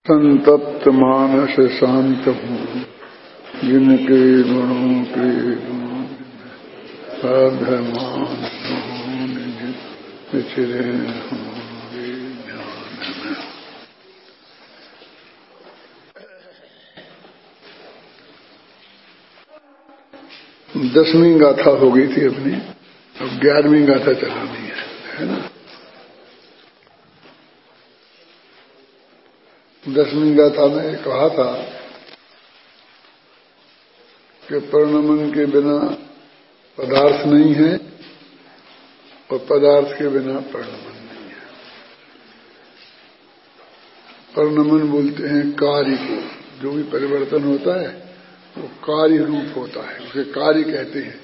संतप्त मानस शांत हूँ जिनके गुणों के साधमान विचरे हमारे ध्यान में। 10वीं गाथा हो गई थी अपनी, अब 11वीं गाथा चलानी है ना। 10वीं गाथा में कहा था कि परिणमन के बिना पदार्थ नहीं है और पदार्थ के बिना परिणमन नहीं है। परिणमन बोलते हैं कार्य को, जो भी परिवर्तन होता है वो कार्य रूप होता है, उसे कार्य कहते हैं।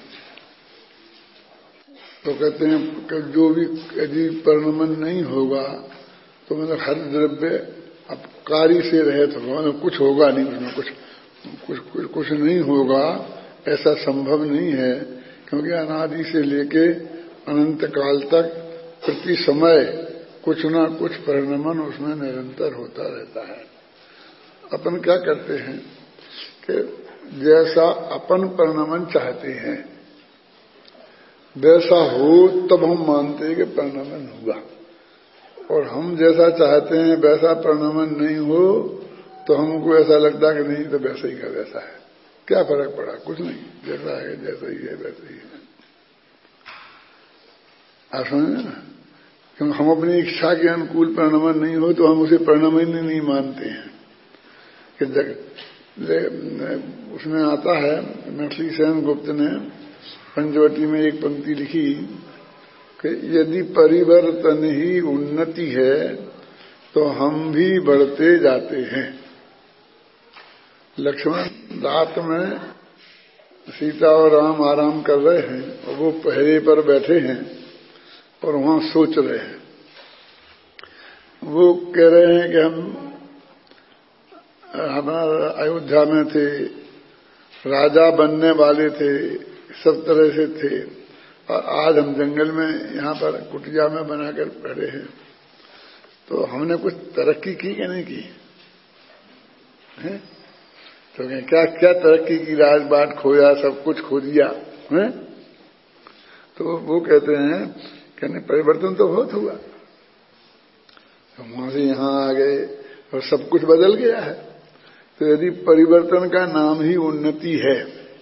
तो कहते हैं कि जो भी यदि परिणमन नहीं होगा तो मतलब हर द्रव्य अब कार्य से रहित होगा, मतलब कुछ होगा नहीं, उसमें कुछ नहीं होगा, ऐसा संभव नहीं है। क्योंकि अनादि से लेके अनंत काल तक प्रति समय कुछ ना कुछ परिणमन उसमें निरंतर होता रहता है। अपन क्या करते हैं कि जैसा अपन परिणमन चाहते हैं वैसा हो तब हम मानते हैं कि परिणमन हुआ, और हम जैसा चाहते हैं वैसा परिणमन नहीं हो तो हमको ऐसा लगता है कि नहीं तो वैसा ही का वैसा है, क्या फर्क पड़ा, कुछ नहीं, जैसा है जैसा ही है वैसा ही है। आप समझे ना, क्योंकि हम अपनी इच्छा के अनुकूल परिणमन नहीं हो तो हम उसे परिणमन नहीं मानते हैं। कि उसमें आता है, नक्ली सेन गुप्त ने पंचवटी में एक पंक्ति लिखी कि यदि परिवर्तन ही उन्नति है तो हम भी बढ़ते जाते हैं। लक्ष्मण रात में सीता और राम आराम कर रहे हैं और वो पहरे पर बैठे हैं और वहां सोच रहे हैं। वो कह रहे हैं कि हमारा अयोध्या में थे, राजा बनने वाले थे, सब तरह से थे, और आज हम जंगल में यहाँ पर कुटिया में बनाकर बैठे हैं। तो हमने कुछ तरक्की की कि नहीं की है? तो क्या क्या तरक्की की, राजबाट खोया, सब कुछ खो दिया है? तो वो कहते हैं कि नहीं, परिवर्तन तो बहुत हुआ, तो वहां से यहां आ गए और सब कुछ बदल गया है। तो यदि परिवर्तन का नाम ही उन्नति है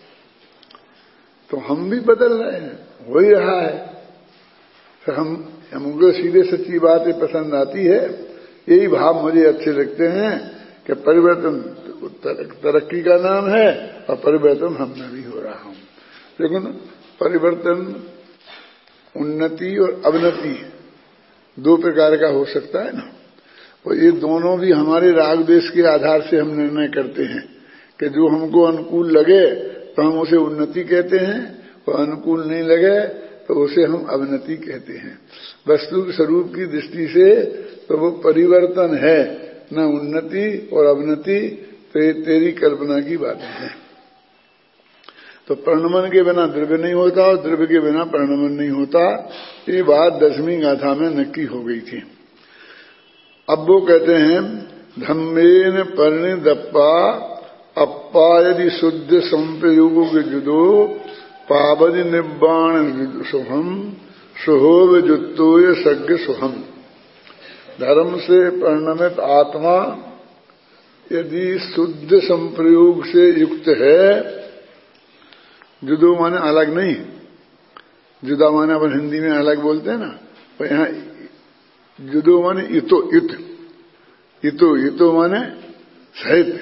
तो हम भी बदल रहे हैं, हो ही रहा है। तो हमको सीधे सच्ची बातें पसंद आती है, यही भाव मुझे अच्छे लगते हैं कि परिवर्तन तरक्की का नाम है और परिवर्तन हम में भी हो रहा हूं। लेकिन परिवर्तन उन्नति और अवनति दो प्रकार का हो सकता है ना, और ये दोनों भी हमारे राग द्वेष के आधार से हम निर्णय करते हैं कि जो हमको अनुकूल लगे तो हम उसे उन्नति कहते हैं, और अनुकूल नहीं लगे तो उसे हम अवनति कहते हैं। वस्तु स्वरूप की दृष्टि से तो वो परिवर्तन है, न उन्नति और अवनति, तो ये तेरी कल्पना की बातें हैं। तो परिणमन के बिना द्रव्य नहीं होता और द्रव्य के बिना परिणमन नहीं होता, ये बात 10वीं गाथा में नक्की हो गई थी। अब वो कहते हैं धम्मेन परिणिदप्पा अप्पा यदि शुद्ध संप्रयोग जुदो पावदि निब्बाण शुभम सुहो विजुत्तोय सज्ञ सुहम। धर्म से परिणमित आत्मा यदि शुद्ध संप्रयोग से युक्त है, जुदो माने अलग नहीं, जुदा माने अपन हिंदी में अलग बोलते हैं ना, पर यहाँ जुदो माने इतो इत, इतो माने सहित।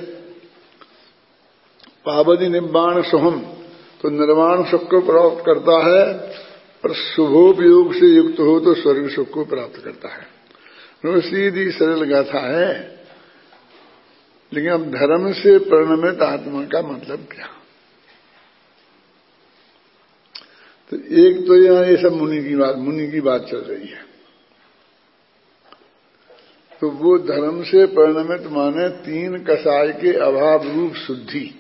पावदि निब्बाण सुहम, तो निर्वाण सुख को प्राप्त करता है, और शुभोपयोग से युक्त हो तो स्वर्ग सुख को प्राप्त करता है। तो सीधी सरल गाथा है। लेकिन अब धर्म से परिणमित आत्मा का मतलब क्या? तो एक तो यहाँ ये सब मुनि की बात चल रही है। तो वो धर्म से परिणमित माने 3 कसाय के अभाव रूप शुद्धि।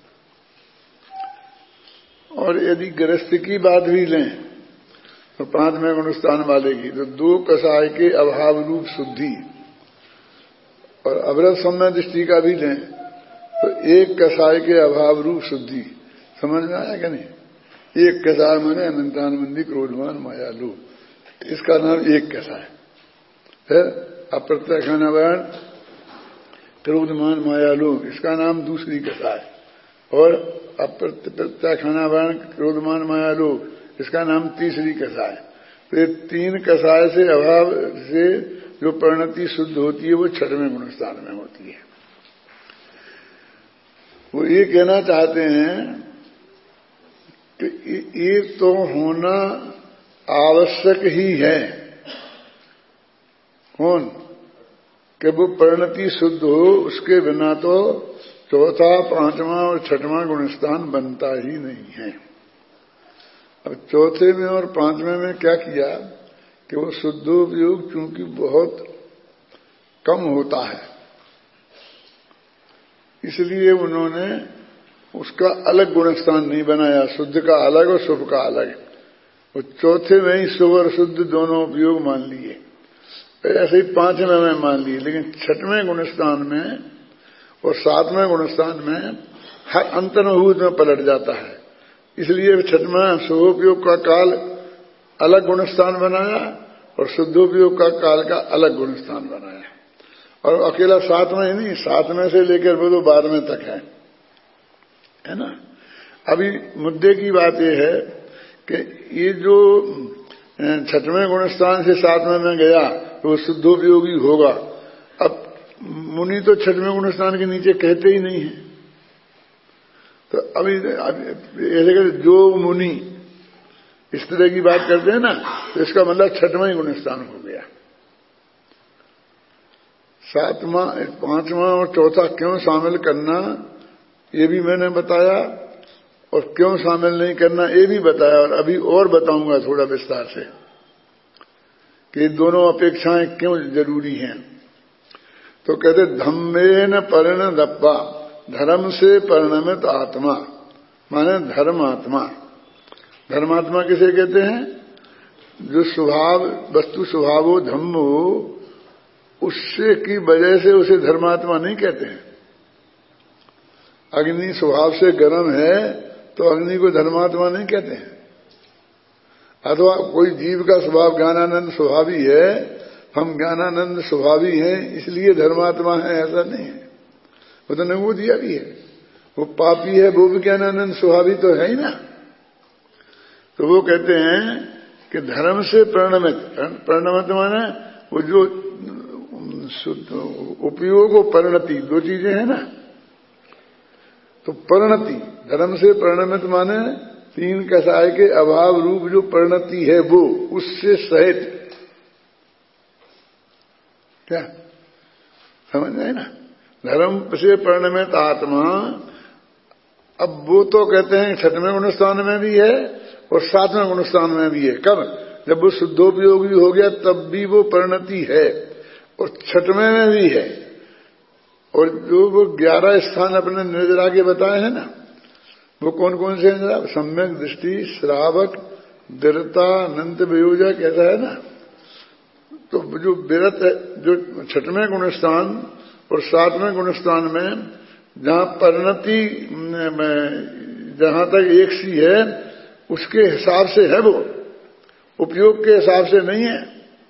और यदि गृहस्थ की बात भी लें तो 5वें गुणस्थान वाले की, तो 2 कसाय के अभाव रूप शुद्धि और अवरत सम्य दृष्टि का भी लें तो एक कसाय के अभाव रूप शुद्धि समझ में आया क्या नहीं? एक कसाय माने अनंतानंदी क्रोधवान मायालु, इसका नाम एक कसाय है। अप्रत्यक्षानवरण क्रोधमान मायालु, इसका नाम दूसरी कसाय। और अप्रत्यक्षानवरण क्रोधमान मायालु, इसका नाम तीसरी कसाय। तो ये तीन कसाय से अभाव से जो परिणति शुद्ध होती है वो छठवें गुणस्थान में होती है। वो ये कहना चाहते हैं कि ये तो होना आवश्यक ही है। कौन? कि वो परिणति शुद्ध हो, उसके बिना तो चौथा, पांचवा और छठवां गुणस्थान बनता ही नहीं है। अब चौथे में और पांचवें में क्या किया कि वो शुद्धोपयोग चूंकि बहुत कम होता है, इसलिए उन्होंने उसका अलग गुणस्थान नहीं बनाया। शुद्ध का अलग और शुभ का अलग। वो चौथे में ही शुभ और शुद्ध दोनों उपयोग मान लिए, ऐसे ही पांचवें में मान लिए, लेकिन छठवें गुणस्थान में और सातवें गुणस्थान में हर अंतर्भूत में पलट जाता है। इसलिए छठवां शुभोपयोग का काल अलग गुणस्थान बनाया और शुद्धोपयोग का काल का अलग गुणस्थान बनाया। और अकेला सातवें ही नहीं, सातवें से लेकर वो तो 12वें तक है ना। अभी मुद्दे की बात यह है कि ये जो छठवें गुणस्थान से सातवें में गया तो वो शुद्धोपयोगी होगा। अब मुनि तो छठवें गुणस्थान के नीचे कहते ही नहीं है। तो अभी ऐसे जो मुनि इस तरह की बात करते हैं ना, तो इसका मतलब छठवां ही गुणस्थान हो गया। सातवां, पांचवां और चौथा क्यों शामिल करना ये भी मैंने बताया, और क्यों शामिल नहीं करना ये भी बताया, और अभी और बताऊंगा थोड़ा विस्तार से कि दोनों अपेक्षाएं क्यों जरूरी हैं। तो कहते धम्मेन परिणदप्पा, धर्म से परिणमित आत्मा माने धर्मात्मा। धर्मात्मा किसे कहते हैं? जो स्वभाव, वस्तु स्वभावो धम्मो, उससे की वजह से उसे धर्मात्मा नहीं कहते हैं। अग्नि स्वभाव से गर्म है तो अग्नि को धर्मात्मा नहीं कहते हैं। अथवा कोई जीव का स्वभाव ज्ञानानंद स्वभावी है, हम ज्ञानानंद स्वभावी हैं इसलिए धर्मात्मा है, ऐसा नहीं है। वो तो नंगू दिया भी है, वो पापी है वो भी ज्ञानानंद स्वभावी तो है ही ना। तो वो कहते हैं कि धर्म से परिणमित माने वो जो उपयोग और परिणति दो चीजें हैं ना। तो परिणति, धर्म से परिणमित माने तीन कसाय के अभाव रूप जो परिणति है वो, उससे सहित, क्या समझ आए ना? धर्म से परिणमित आत्मा। अब वो तो कहते हैं छठवें गुणस्थान में भी है और सातवें गुणस्थान में भी है। कब? जब वो शुद्धोपयोगी हो गया तब भी वो परिणति है और छठवें में भी है। और जो वो 11 स्थान अपने निर्जरा के बताए हैं ना, वो कौन कौन से हैं? सम्यक दृष्टि, श्रावक, दृढ़ता, अनंत वियोजक, ऐसा है ना। तो जो विरत है, जो छठवें गुणस्थान और सातवें गुणस्थान में जहां परिणति जहां तक एक सी है उसके हिसाब से है, वो उपयोग के हिसाब से नहीं है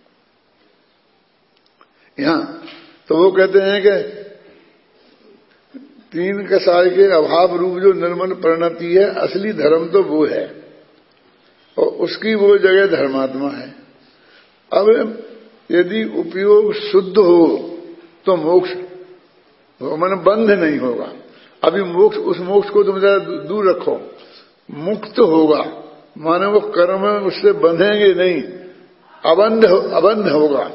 यहां। तो वो कहते हैं कि तीन कसाय के अभाव रूप जो निर्मल परिणति है, असली धर्म तो वो है और उसकी वो जगह धर्मात्मा है। अब यदि उपयोग शुद्ध हो तो मोक्ष माने बंध नहीं होगा। अभी मोक्ष, उस मोक्ष को तुम जरा दूर रखो, मुक्त होगा माने वो कर्म उससे बंधेंगे नहीं, अबंध होगा,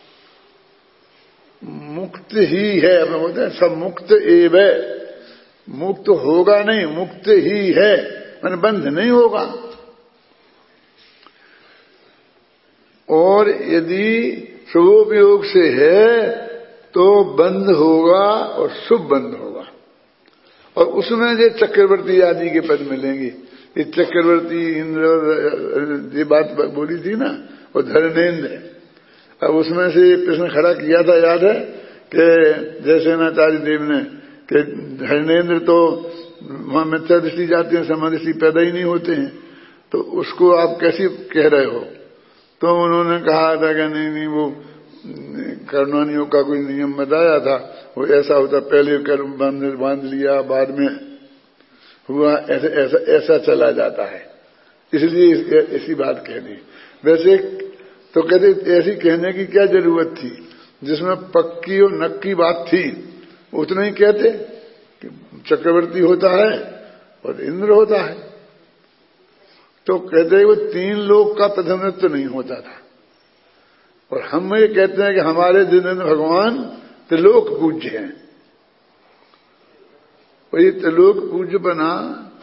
मुक्त ही है। अपने बोलते हैं सब मुक्त एव, मुक्त होगा नहीं, मुक्त ही है माने बंध नहीं होगा। और यदि शुभोपयोग से है तो बंध होगा और शुभ बंध होगा। और उसमें जो चक्रवर्ती आदि के पद मिलेंगे, ये चक्रवर्ती इंद्र ये बात बोली थी ना, और धर्मेंद्र। अब उसमें से प्रश्न खड़ा किया था, याद है कि जैसे नाचार्य देव ने कि धर्मेंद्र तो वहां मिथ्या दृष्टि जाती है, समादृष्टि पैदा ही नहीं होते हैं, तो उसको आप कैसे कह रहे हो? तो उन्होंने कहा था कि नहीं वो कर्णवानियों का कोई नियम बताया था, वो ऐसा होता, पहले कर बांध लिया, बाद में हुआ, ऐसा चला जाता है, इसलिए ऐसी बात कह दी। वैसे तो कहते ऐसी कहने की क्या जरूरत थी, जिसमें पक्की और नक्की बात थी उतना ही कहते कि चक्रवर्ती होता है और इंद्र होता है। तो कहते वो 3 लोक का प्रतिनिधित्व नहीं होता था, और हम ये कहते हैं कि हमारे जिनेंद्र भगवान त्रिलोक पूज्य हैं। और ये त्रिलोक पूज्य बना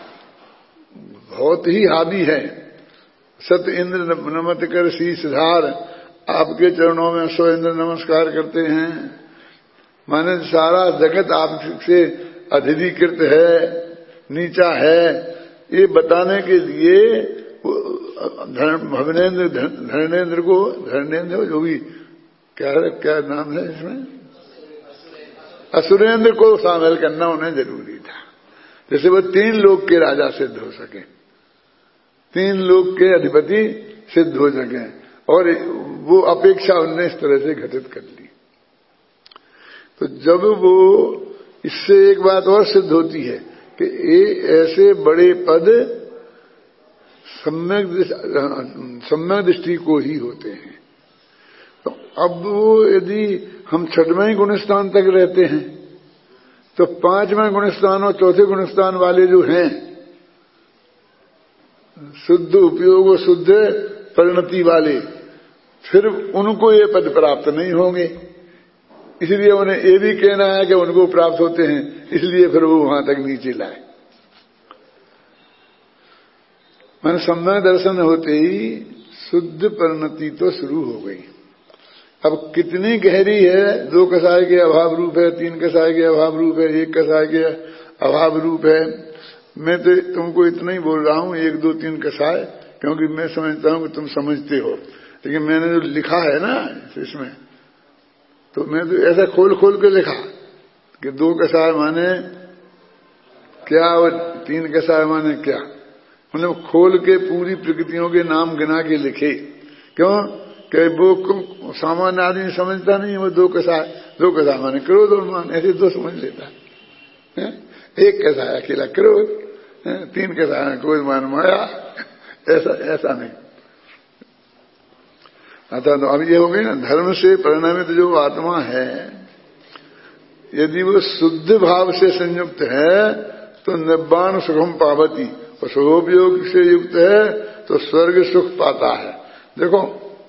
बहुत ही हावी है। सत इंद्र नमत कर शीशधार, आपके चरणों में 100 इंद्र नमस्कार करते हैं। माने सारा जगत आपसे अधिधिकृत है, नीचा है, ये बताने के लिए धर्मेंद्र जो भी क्या नाम है इसमें, असुरेंद्र को शामिल करना उन्हें जरूरी था, जैसे वो 3 लोक के राजा सिद्ध हो सके, 3 लोक के अधिपति सिद्ध हो सके, और वो अपेक्षा उनने इस तरह से घटित कर ली। तो जब वो इससे एक बात और सिद्ध होती है कि ये ऐसे बड़े पद सम्यक दृष्टि को ही होते हैं। तो अब वो यदि हम 6वें गुणस्थान तक रहते हैं, तो 5वें गुणस्थान और 4थे गुणस्थान वाले जो हैं, शुद्ध उपयोग और शुद्ध परिणति वाले, फिर उनको ये पद प्राप्त नहीं होंगे, इसलिए उन्हें ये भी कहना है कि उनको प्राप्त होते हैं, इसलिए फिर वो वहां तक नीचे लाए। मैंने सम्यक दर्शन होते ही शुद्ध परिणति तो शुरू हो गई। अब कितनी गहरी है, 2 कसाय के अभाव रूप है, 3 कसाय के अभाव रूप है, 1 कसाय के अभाव रूप है। मैं तो तुमको इतना ही बोल रहा हूं, 1 2 3 कसाय, क्योंकि मैं समझता हूं कि तुम समझते हो, लेकिन मैंने जो लिखा है ना इसमें, तो मैं तो ऐसा खोल खोल के लिखा कि 2 कसाय माने क्या और 3 कसाय माने क्या, मतलब खोल के पूरी प्रकृतियों के नाम गिना के लिखे। क्यों कि वो सामान्य आदमी समझता नहीं, वो 2 कसाय माने क्रोध और मान, ऐसे 2 समझ लेता है। 1 कसाय अकेला क्रोध, 3 कसाय क्रोध मान माया, ऐसा नहीं। अतः तो अब ये हो गई ना, धर्म से परिणामित जो आत्मा है, यदि वो शुद्ध भाव से संयुक्त है तो निर्वाण सुखम पावती, और शुभोपयोग से युक्त है तो स्वर्ग सुख पाता है। देखो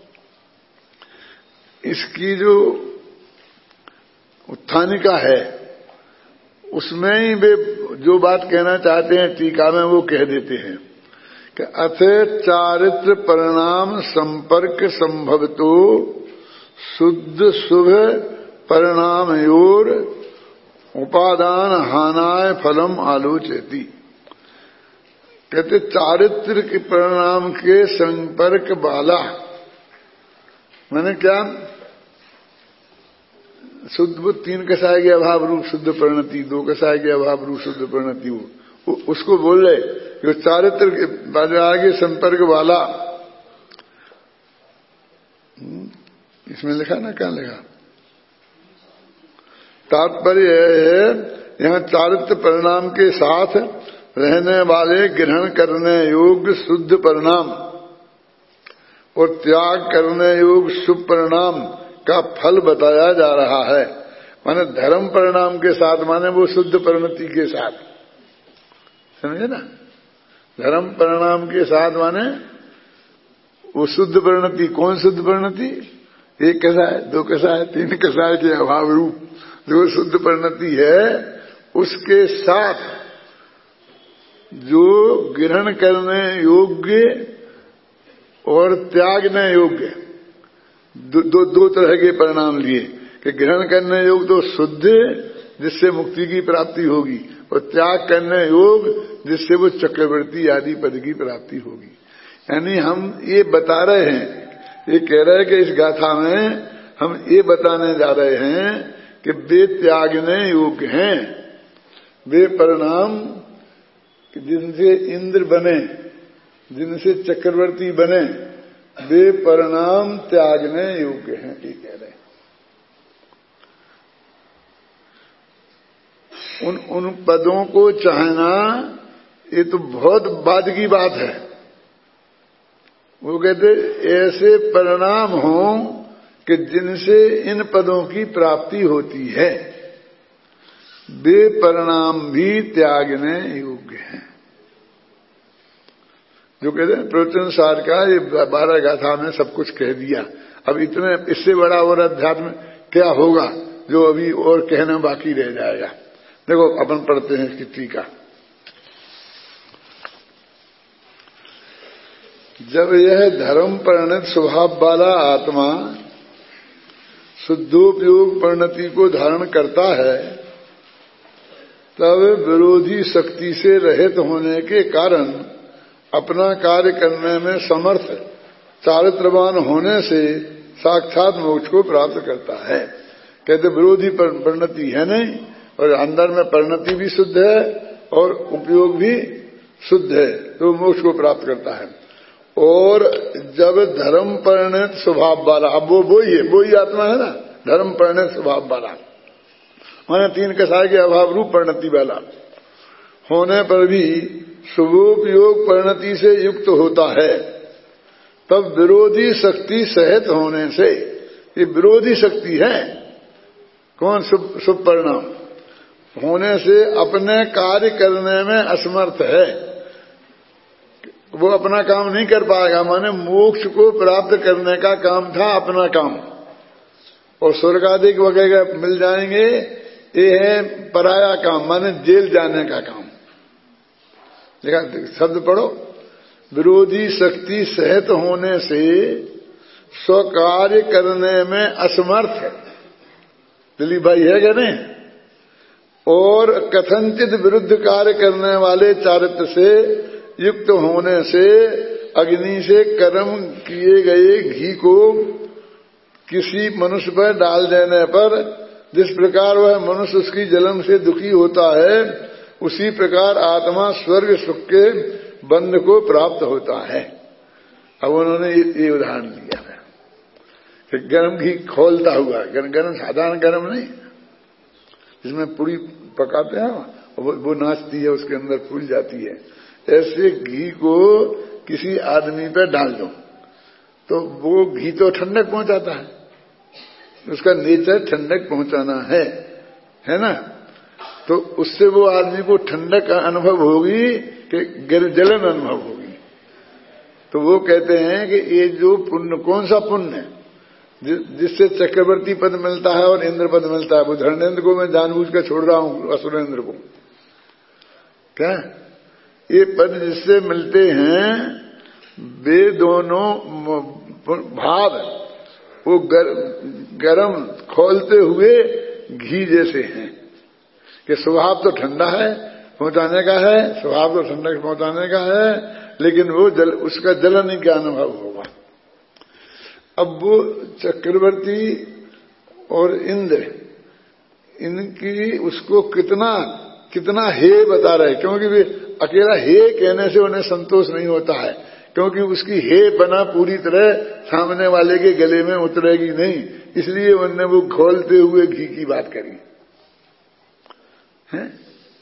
इसकी जो उत्थानिका है, उसमें ही वे जो बात कहना चाहते हैं टीका में वो कह देते हैं कि अथ चारित्र परिणाम संपर्क संभवतो शुद्ध शुभ परिणाम योर उपादान हानाय फलम आलोचयति। कहते चारित्र के परिणाम के संपर्क वाला, मैंने क्या शुद्ध 3 कसाय के अभाव रूप शुद्ध परिणति, 2 कसाय के अभाव रूप शुद्ध परिणति, उसको बोल रहे जो चारित्र के आगे संपर्क वाला। इसमें लिखा ना, क्या लिखा, तात्पर्य है यहां चारित्र परिणाम के साथ रहने वाले ग्रहण करने योग्य शुद्ध परिणाम और त्याग करने योग्य शुभ परिणाम का फल बताया जा रहा है। माने धर्म परिणाम के साथ, माने वो शुद्ध परिणति के साथ, समझे ना, धर्म परिणाम के साथ माने वो शुद्ध परिणति। कौन शुद्ध परिणति? 1 कसाय, 2 कसाय, 3 कसाय के अभाव रूप जो शुद्ध परिणति है, उसके साथ जो ग्रहण करने योग्य और त्यागने योग्य दो तरह के परिणाम लिए कि ग्रहण करने योग्य तो शुद्ध, जिससे मुक्ति की प्राप्ति होगी, और त्याग करने योग्य जिससे वो चक्रवर्ती आदि पद की प्राप्ति होगी। यानी हम ये बता रहे हैं, ये कह रहे हैं कि इस गाथा में हम ये बताने जा रहे हैं कि वे त्यागने योग्य हैं, वे परिणाम जिनसे इंद्र बने, जिनसे चक्रवर्ती बने, वे परिणाम त्यागने योग्य हैं, ये कह रहे हैं। उन पदों को चाहना ये तो बहुत बाद की बात है। वो कहते ऐसे परिणाम हो कि जिनसे इन पदों की प्राप्ति होती है, वे परिणाम भी त्यागने योग्य हैं। जो कहते हैं प्रवचन सार का ये 12 गाथा में सब कुछ कह दिया। अब इतने इससे बड़ा और अध्यात्म क्या होगा जो अभी और कहना बाकी रह जाएगा। देखो अपन पढ़ते हैं इसकी टीका। जब यह धर्म परिणत स्वभाव वाला आत्मा शुद्धोपयोग परिणति को धारण करता है, तब विरोधी शक्ति से रहित होने के कारण अपना कार्य करने में समर्थ चारित्रवान होने से साक्षात मोक्ष को प्राप्त करता है। कहते विरोधी परिणति है नहीं, और अंदर में परिणति भी शुद्ध है और उपयोग भी शुद्ध है, तो मोक्ष को प्राप्त करता है। और जब धर्म परिणत स्वभाव वाला, अब वो ही आत्मा है ना, धर्म परिणत स्वभाव वाला, माने 3 कसाय के अभाव रूप परिणति वाला होने पर भी शुभोपयोग परिणति से युक्त होता है, तब विरोधी शक्ति सहित होने से, ये विरोधी शक्ति है कौन, शुभ परिणाम होने से अपने कार्य करने में असमर्थ है। वो अपना काम नहीं कर पाएगा, माने मोक्ष को प्राप्त करने का काम था अपना काम, और स्वर्ग आदि वगैरह मिल जाएंगे, ये है पराया काम, माने जेल जाने का काम। देखा शब्द पढ़ो, विरोधी शक्ति सहित होने से स्वकार्य करने में असमर्थ है। दिलीप भाई है क्या नहीं? और कथनचित विरुद्ध कार्य करने वाले चारित्र से युक्त होने से अग्नि से कर्म किए गए घी को किसी मनुष्य पर डाल देने पर जिस प्रकार वह मनुष्य उसकी जलन से दुखी होता है, उसी प्रकार आत्मा स्वर्ग सुख के बंध को प्राप्त होता है। अब उन्होंने ये उदाहरण दिया है कि गर्म घी खोलता हुआ, गर्म साधारण गर्म नहीं, जिसमें पूरी पकाते हैं वो नाचती है, उसके अंदर फूल जाती है, ऐसे घी को किसी आदमी पे डाल दो तो वो घी तो ठंडक पहुंचाता है, उसका नेचर ठंडक पहुंचाना है ना। तो उससे वो आदमी को ठंडक का अनुभव होगी कि जलन अनुभव होगी। तो वो कहते हैं कि ये जो पुण्य, कौन सा पुण्य जिससे चक्रवर्ती पद मिलता है और इंद्र पद मिलता है, वो धर्मेंद्र को मैं जानबूझ कर छोड़ रहा हूं, असुरेंद्र को, क्या ये पद जिससे मिलते हैं, वे दोनों भाव वो गरम खोलते हुए घी जैसे हैं कि स्वभाव तो ठंडा है, पहुंचाने का है, स्वभाव तो ठंडक पहुंचाने का है, लेकिन वो उसका जलन का अनुभव होगा। अब वो चक्रवर्ती और इंद्र, इनकी उसको कितना हे बता रहे, क्योंकि वे अकेला हे कहने से उन्हें संतोष नहीं होता है, क्योंकि उसकी हे बना पूरी तरह सामने वाले के गले में उतरेगी नहीं, इसलिए उन्होंने वो खोलते हुए घी की बात करी है।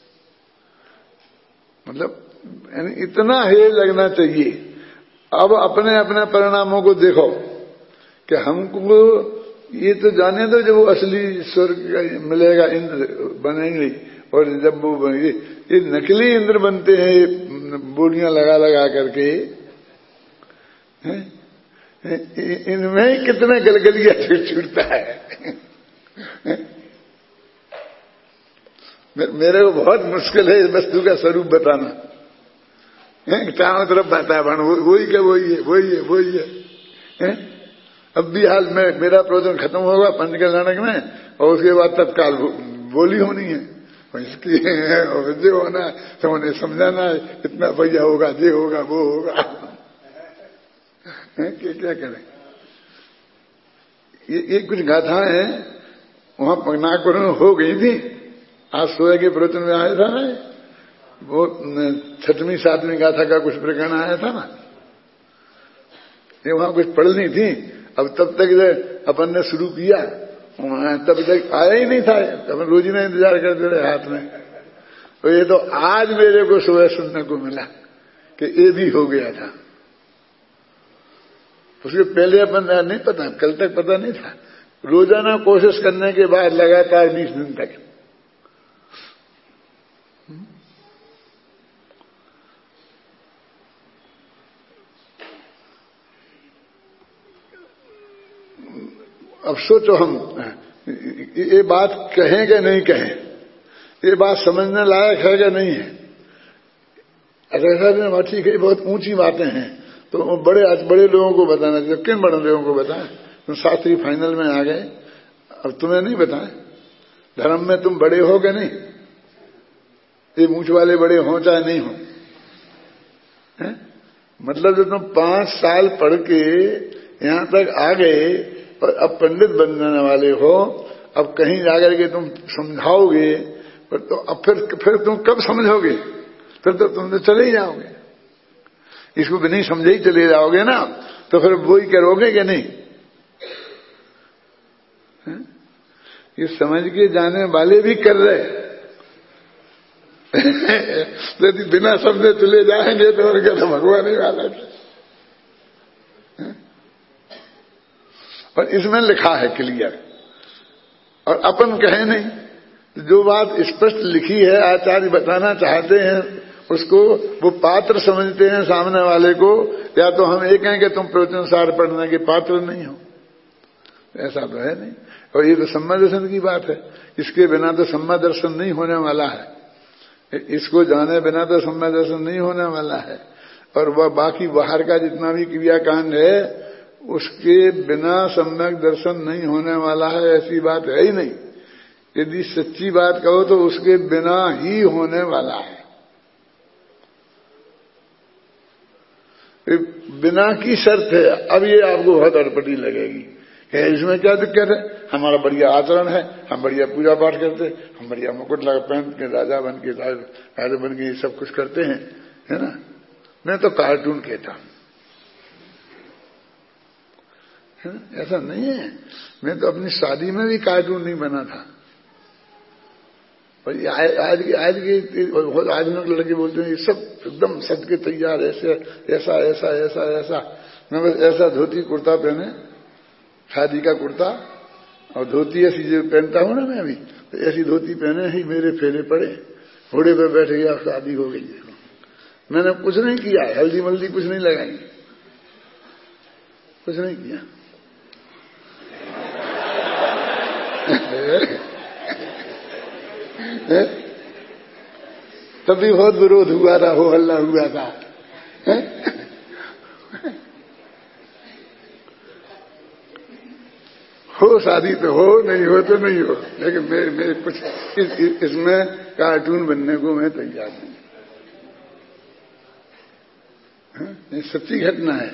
मतलब इतना हे लगना चाहिए। अब अपने अपने परिणामों को देखो कि हमको ये तो जाने दो, जब वो असली स्वर्ग मिलेगा, इंद्र बनेंगे, और जब वो बनेंगे, ये नकली इंद्र बनते हैं बोलियां लगा करके, इनमें कितना गलगलिया छूटता है। मेरे को बहुत मुश्किल है इस वस्तु का स्वरूप बताना, चारों तरफ वातावरण वही का वही है। अब भी हाल में मेरा प्रवचन खत्म होगा पंच कल्याणक में, और उसके बाद तत्काल बोली होनी है इसकी, जो होना तो उन्हें समझाना है, इतना भैया होगा, ये होगा, वो होगा, क्या करें। ये कुछ गाथाएं हैं वहां नागपुर में हो गई थी। आज सोए के प्रवचन में आया था ना, वो 6वीं 7वीं गाथा का कुछ प्रकरण आया था ना, ये वहां कुछ पढ़नी थी। अब तब तक अपन ने शुरू किया, तब तक आया ही नहीं था। अपन रोज ही इंतजार करते रहे हाथ में। तो ये तो आज मेरे को सुबह सुनने को मिला कि ये भी हो गया था। उसके पहले अपन नहीं पता, कल तक पता नहीं था। रोजाना कोशिश करने के बाद लगातार 20 दिन तक। अब सोचो हम ये बात कहें कि नहीं कहें, ये बात समझने लायक है कि नहीं है। ऐसा ठीक है, बहुत ऊंची बातें हैं तो बड़े लोगों को बताना चाहिए। किन बड़े लोगों को बताएं? तुम शास्त्री फाइनल में आ गए, अब तुम्हें नहीं बताएं? धर्म में तुम बड़े हो कि नहीं? ये मूंछ वाले बड़े हो चाहे नहीं हो, है? मतलब जो तुम 5 साल पढ़ के यहां तक आ गए और अब पंडित बनने वाले हो, अब कहीं जाकर के तुम समझाओगे, पर तो अब फिर तुम कब समझोगे? फिर तो तुम तो चले ही जाओगे। इसको भी नहीं समझे ही चले जाओगे ना, तो फिर वो ही करोगे कि नहीं? ये समझ के जाने वाले भी कर रहे। यदि बिना समझे चले जाएंगे तो उनका तो भगवान ही वाला है। और इसमें लिखा है क्लियर, और अपन कहे नहीं। जो बात स्पष्ट लिखी है, आचार्य बताना चाहते हैं उसको, वो पात्र समझते हैं सामने वाले को, या तो हम ये कहें कि तुम प्रवचन सार पढ़ने के पात्र नहीं हो। ऐसा तो है नहीं। और ये तो सम्मा दर्शन की बात है, इसके बिना तो सम्मा दर्शन नहीं होने वाला है। इसको जाने बिना तो सम्मा दर्शन नहीं होने वाला है। और वह बाकी बाहर का जितना भी क्रियाकांड है, उसके बिना सम्यक दर्शन नहीं होने वाला है, ऐसी बात है ही नहीं। यदि सच्ची बात कहो तो उसके बिना ही होने वाला है। बिना की शर्त है। अब ये आपको बहुत अड़पटी लगेगी कि इसमें क्या दिक्कत है? हमारा बढ़िया आचरण है, हम बढ़िया पूजा पाठ करते, हम बढ़िया मुकुट लगा पहन के राजा बन के राजा बन के सब कुछ करते हैं, है ना? मैं तो कार्टून कहता हूं, है ना? ऐसा नहीं है। मैं तो अपनी शादी में भी कार्टून नहीं बना था। आज लोग लड़के बोलते हैं ये सब एकदम सज के तैयार, ऐसे ऐसा ऐसा ऐसा ऐसा। मैं बस ऐसा धोती कुर्ता पहने, शादी का कुर्ता और धोती ऐसी जो पहनता हूं ना मैं अभी, तो ऐसी धोती पहने ही मेरे फेरे पड़े, घोड़े पे बैठ गया, शादी हो गई। मैंने कुछ नहीं किया, हल्दी मल्दी कुछ नहीं लगाई, कुछ नहीं किया। तभी बहुत विरोध हुआ था, हो हल्ला हुआ था। हो शादी तो हो, नहीं हो तो नहीं हो, लेकिन मैं कुछ इसमें कार्टून बनने को मैं तैयार नहीं। ये सच्ची घटना है।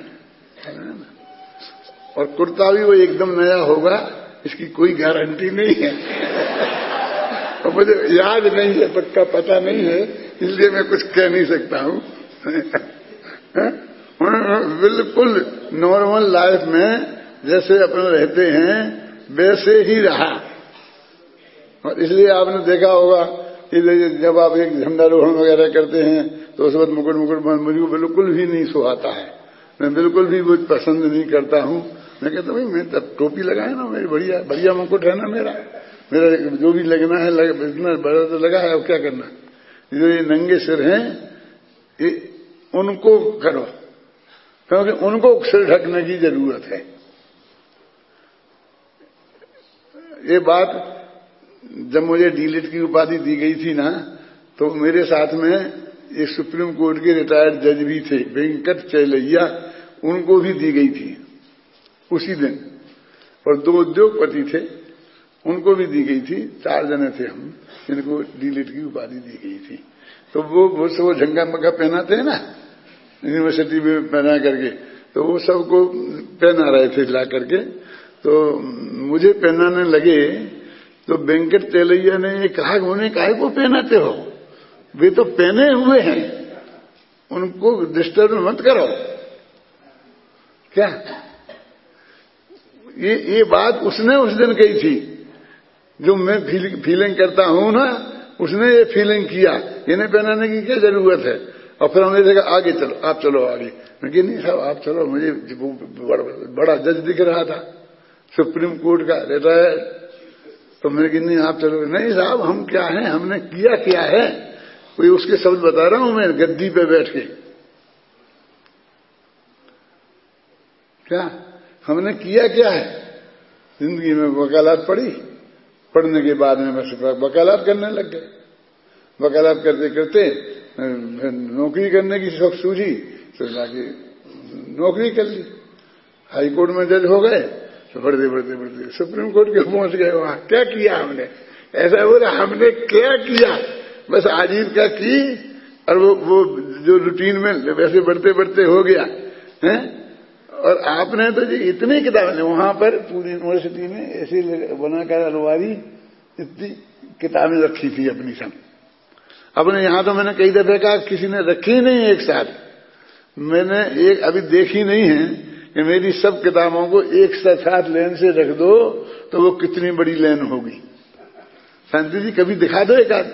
और कुर्ता भी वो एकदम नया होगा, इसकी कोई गारंटी नहीं है। और मुझे याद नहीं है, पक्का पता नहीं है, इसलिए मैं कुछ कह नहीं सकता हूं। बिल्कुल नॉर्मल लाइफ में जैसे अपन रहते हैं वैसे ही रहा। और इसलिए आपने देखा होगा कि जब आप एक झंडारोहण वगैरह करते हैं तो उस वक्त मुकुट मुझे बिल्कुल भी नहीं सुहाता है। मैं बिल्कुल भी वो पसंद नहीं करता हूं। मैं कहता भाई मैं तब टोपी लगाए ना, मेरी बढ़िया बढ़िया मुकुट है ना, मेरा जो भी लगना है इतना बड़ा तो लगा है, अब क्या करना। जो ये नंगे सिर हैं ये उनको करो, क्योंकि उनको सिर ढकने की जरूरत है। ये बात जब मुझे डीलिट की उपाधि दी गई थी ना, तो मेरे साथ में एक सुप्रीम कोर्ट के रिटायर्ड जज भी थे, वेंकट चैलैया, उनको भी दी गई थी उसी दिन। और 2 उद्योगपति थे, उनको भी दी गई थी। 4 जने थे हम जिनको डीलिट की उपाधि दी गई थी। तो वो झंगा मग्गा पहनाते हैं ना यूनिवर्सिटी में पहना करके, तो वो सबको पहना रहे थे ला करके। तो मुझे पहनाने लगे तो वेंकट तेलैया ने ये कहा कि उन्हें काहे को पहनाते हो, वे तो पहने हुए हैं, उनको डिस्टर्ब मत करो। क्या ये बात उसने उस दिन कही थी, जो मैं फीलिंग करता हूं ना, उसने ये फीलिंग किया, इन्हें पहनाने की क्या जरूरत है। और फिर हमने देखा आगे चलो, आप चलो आगे। मैं कि नहीं साहब आप चलो, मुझे बड़ा जज दिख रहा था सुप्रीम कोर्ट का रिटायर्ड, तो मैंने कि नहीं आप चलो। नहीं साहब हम क्या हैं, हमने किया क्या है, कोई उसके शब्द बता रहा हूं मैं गद्दी पे बैठ के। क्या हमने किया क्या है जिंदगी में, वकालत पढ़ी, पढ़ने के बाद में बस वकालत करने लग गए। वकालत करते करते नौकरी करने की शौक सूझी, तो जाके नौकरी कर ली। हाई कोर्ट में जज हो गए, तो बढ़ते बढ़ते बढ़ते सुप्रीम कोर्ट के पहुंच गए। वहां क्या किया हमने, ऐसा बोला हमने क्या किया, बस आजीविका की, और वो जो रूटीन में वैसे बढ़ते बढ़ते हो गया है। और आपने तो जी इतनी किताबें, वहां पर पूरी यूनिवर्सिटी में ऐसी बनाकर अलमारी इतनी किताबें रखी थी अपनी सब। अपने यहां तो मैंने कई दफे कहा, किसी ने रखी नहीं एक साथ। मैंने एक अभी देखी नहीं है कि मेरी सब किताबों को एक साथ लेन से रख दो तो वो कितनी बड़ी लेन होगी। शांति जी कभी दिखा दो एक आध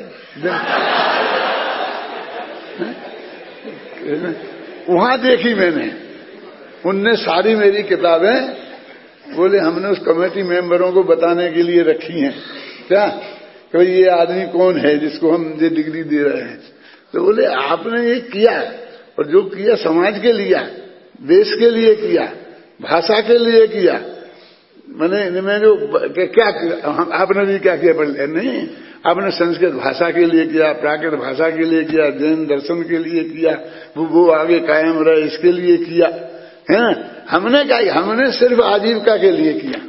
वहां देखी मैंने, उनने सारी मेरी किताबें बोले हमने उस कमेटी मेंबरों को बताने के लिए रखी हैं। क्या कि ये आदमी कौन है जिसको हम ये डिग्री दे रहे हैं। तो बोले आपने ये किया, और जो किया समाज के लिए, देश के लिए किया, भाषा के लिए किया। मैंने जो क्या आपने भी क्या किया, पढ़ नहीं, आपने संस्कृत भाषा के लिए किया, प्राकृत भाषा के लिए किया, जैन दर्शन के लिए किया, वो आगे कायम रहे इसके लिए किया है। हमने क्या किया, हमने सिर्फ आजीविका के लिए किया।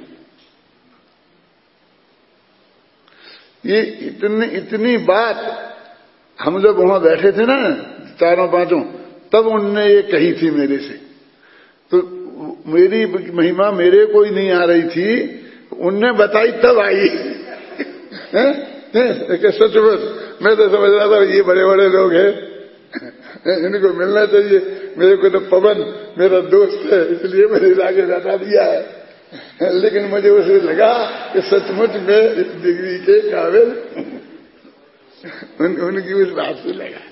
ये इतनी बात हम जब वहां बैठे थे ना चारों पांचों, तब उनने ये कही थी मेरे से। तो मेरी महिमा मेरे कोई नहीं आ रही थी, उनने बताई तब आई। सच मैं तो समझ रहा था ये बड़े बड़े लोग हैं, इनको मिलना चाहिए। मेरे को तो पवन मेरा दोस्त है, इसलिए मैंने लाके बता दिया है। लेकिन मुझे उसे लगा कि सचमुच में इस डिग्री के काबिल उनकी उस बात से लगा।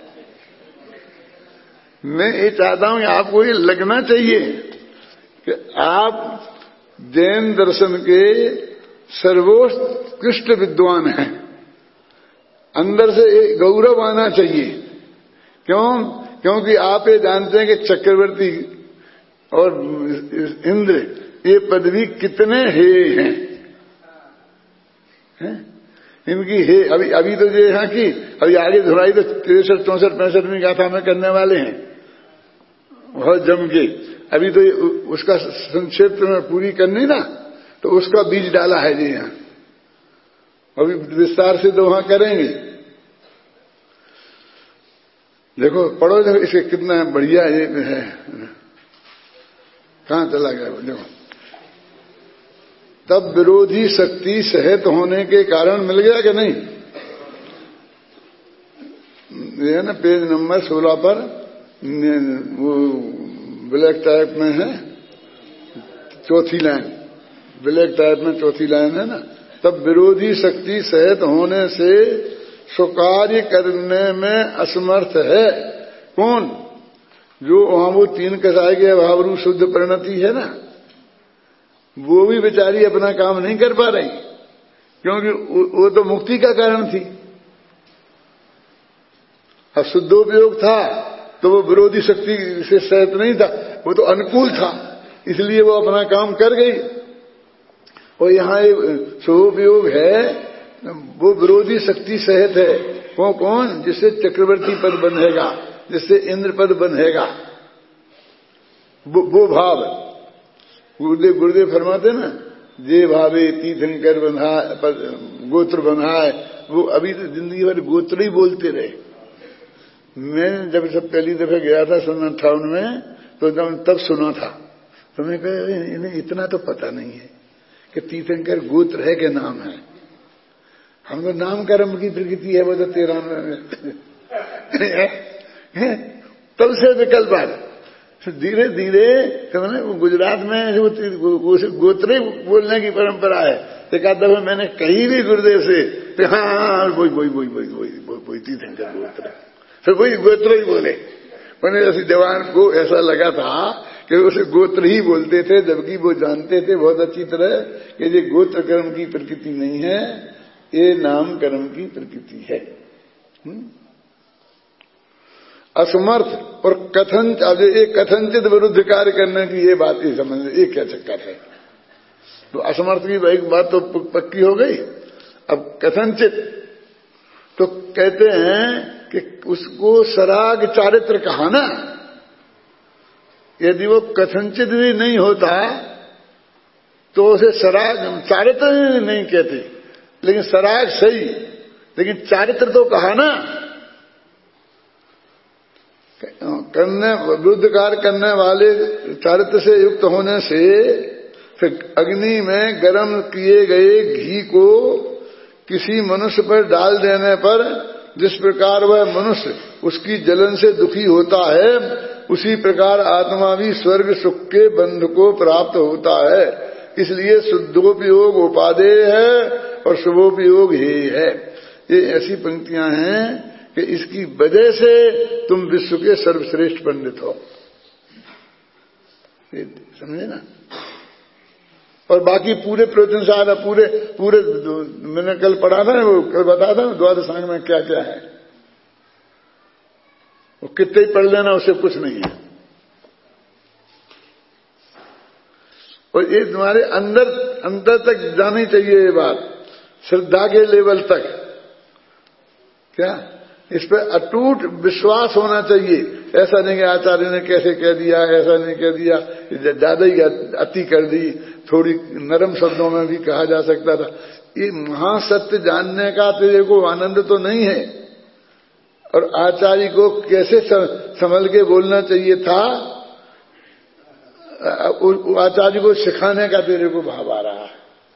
मैं ये चाहता हूं कि आपको ये लगना चाहिए कि आप जैन दर्शन के सर्वोत्कृष्ट विद्वान हैं। अंदर से एक गौरव आना चाहिए। क्योंकि आप ये जानते हैं कि चक्रवर्ती और इंद्र ये पदवी कितने हे हैं, इनकी हे अभी तो ये यहाँ की, अभी आगे धुलाई तो 63, 64, 65वीं गाथा में करने वाले हैं बहुत जम के। अभी तो उसका संक्षेप में पूरी करनी ना, तो उसका बीज डाला है जी यहाँ, अभी विस्तार से तो वहां करेंगे। देखो पढ़ो, देखो इसे कितना बढ़िया ये है। कहां चला गया देखो। तब विरोधी शक्ति सहित होने के कारण मिल गया कि नहीं, ये है ना पेज नंबर 16 पर, वो ब्लैक टाइप में है, चौथी लाइन, ब्लैक टाइप में चौथी लाइन है ना। तब विरोधी शक्ति सहित होने से स्वकार्य करने में असमर्थ है। कौन? जो वहां वो 3 कसाय के अभावरू शुद्ध परिणति है ना, वो भी बेचारी अपना काम नहीं कर पा रही, क्योंकि वो तो मुक्ति का कारण थी। अब शुद्धोपयोग था तो वो विरोधी शक्ति से सहित नहीं था, वो तो अनुकूल था, इसलिए वो अपना काम कर गई। और यहाँ शुभोपयोग है, वो विरोधी शक्ति सहित है। कौन? जिससे चक्रवर्ती पद बनेगा, जिससे इंद्र पद बनेगा, वो भाव। गुरुदेव फरमाते ना, जे भावे तीर्थंकर बंधा गोत्र बंधाए, वो अभी तो जिंदगी भर गोत्र ही बोलते रहे। मैं जब सब पहली दफे गया था 1958 में, तो तब सुना था, तो मैं कहा इन्हें इतना तो पता नहीं है कि तीर्थंकर गोत्र है कि नाम है। हम तो नाम कर्म की प्रकृति है वो तो 13 में तब से विकल्प आ धीरे धीरे गुजरात में गोत्र बोलने की परंपरा है। एक आध दफे मैंने कही भी गुरुदेव से हाँ वही तीर्थंकर गोत्र, फिर वही गोत्र ही बोले। मैंने ऐसे जवान को ऐसा लगा था कि उसे गोत्र ही बोलते थे, जबकि वो जानते थे बहुत अच्छी तरह कि ये गोत्र कर्म की प्रकृति नहीं है, ये नाम कर्म की प्रकृति है। असमर्थ और कथन, अब एक कथनचित विरुद्ध कार्य करने की ये बात ही समझ, ये क्या चक्कर है। तो असमर्थ की एक बात तो पक्की हो गई। अब कथनचित तो कहते हैं कि उसको सराग चारित्र कहा ना, यदि वो कथनचित भी नहीं होता तो उसे सराग चारित्र नहीं कहते, लेकिन सराग सही, लेकिन चारित्र तो कहा ना। करने विरुद्ध कार्य करने वाले चारित्र से युक्त होने से फिर अग्नि में गर्म किए गए घी को किसी मनुष्य पर डाल देने पर जिस प्रकार वह मनुष्य उसकी जलन से दुखी होता है, उसी प्रकार आत्मा भी स्वर्ग सुख के बंध को प्राप्त होता है। इसलिए शुद्धोपयोग उपादेय है और शुभोपयोग ही है। ये ऐसी पंक्तियां हैं कि इसकी वजह से तुम विश्व के सर्वश्रेष्ठ पंडित हो, समझे ना। और बाकी पूरे प्रवचन सारा पूरे मैंने कल पढ़ा था, वो कल बताया था द्वादशांग में क्या क्या है, वो कितने ही पढ़ लेना, उससे कुछ नहीं है। और ये तुम्हारे अंदर तक जानी चाहिए ये बात, श्रद्धा के लेवल तक। क्या इस पर अटूट विश्वास होना चाहिए। ऐसा नहीं कि आचार्य ने कैसे कह दिया, ऐसा नहीं कह दिया, ज्यादा ही अति कर दी, थोड़ी नरम शब्दों में भी कहा जा सकता था। ये महासत्य जानने का तेरे को आनंद तो नहीं है। और आचार्य को कैसे संभल के बोलना चाहिए था, आचार्य को सिखाने का तेरे को भाव आ रहा है।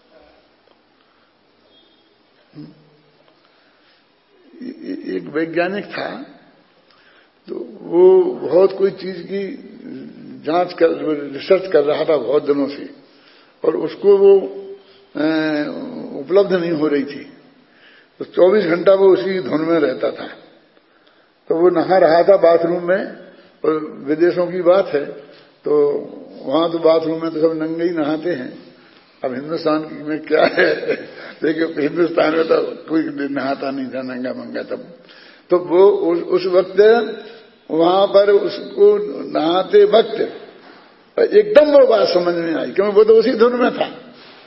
एक वैज्ञानिक था, तो वो बहुत कोई चीज की जांच कर रिसर्च कर रहा था बहुत दिनों से, और उसको वो उपलब्ध नहीं हो रही थी। तो 24 घंटा वो उसी धुन में रहता था। तो वो नहा रहा था बाथरूम में, और विदेशों की बात है तो वहां तो बाथरूम में तो सब नंगे ही नहाते हैं। अब हिंदुस्तान में क्या है, देखिए हिंदुस्तान में तो कोई नहाता नहीं था नंगा मंगा तब। तो वो उस वक्त वहां पर उसको नहाते वक्त एकदम वो बात समझ में आई, क्योंकि वो तो उसी धुन में था।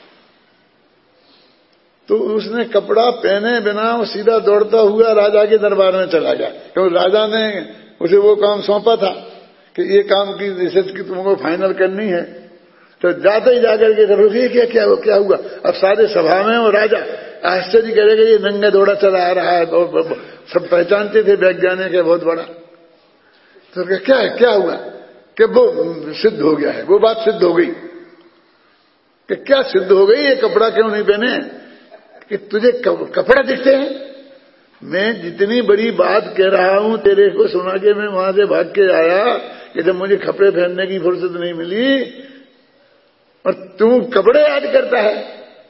तो उसने कपड़ा पहने बिना वो सीधा दौड़ता हुआ राजा के दरबार में चला गया, क्योंकि राजा ने उसे वो काम सौंपा था कि ये काम की रिसर्च की तुमको फाइनल करनी है। तो जाते ही जाकर के रुकिए, क्या हुआ। अब सारे सभा में वो राजा आश्चर्य करेगा, ये नंगा दौड़ा चला आ रहा है, और सब पहचानते थे वैज्ञानिक है बहुत बड़ा। तो क्या हुआ कि वो सिद्ध हो गया है, वो बात सिद्ध हो गई। कि क्या सिद्ध हो गई, ये कपड़ा क्यों नहीं पहने कि तुझे कपड़ा दिखते हैं। मैं जितनी बड़ी बात कह रहा हूं तेरे को सुना के मैं वहां से भाग के आया कि जब मुझे कपड़े पहनने की फुर्सत नहीं मिली, और तू कपड़े याद करता है,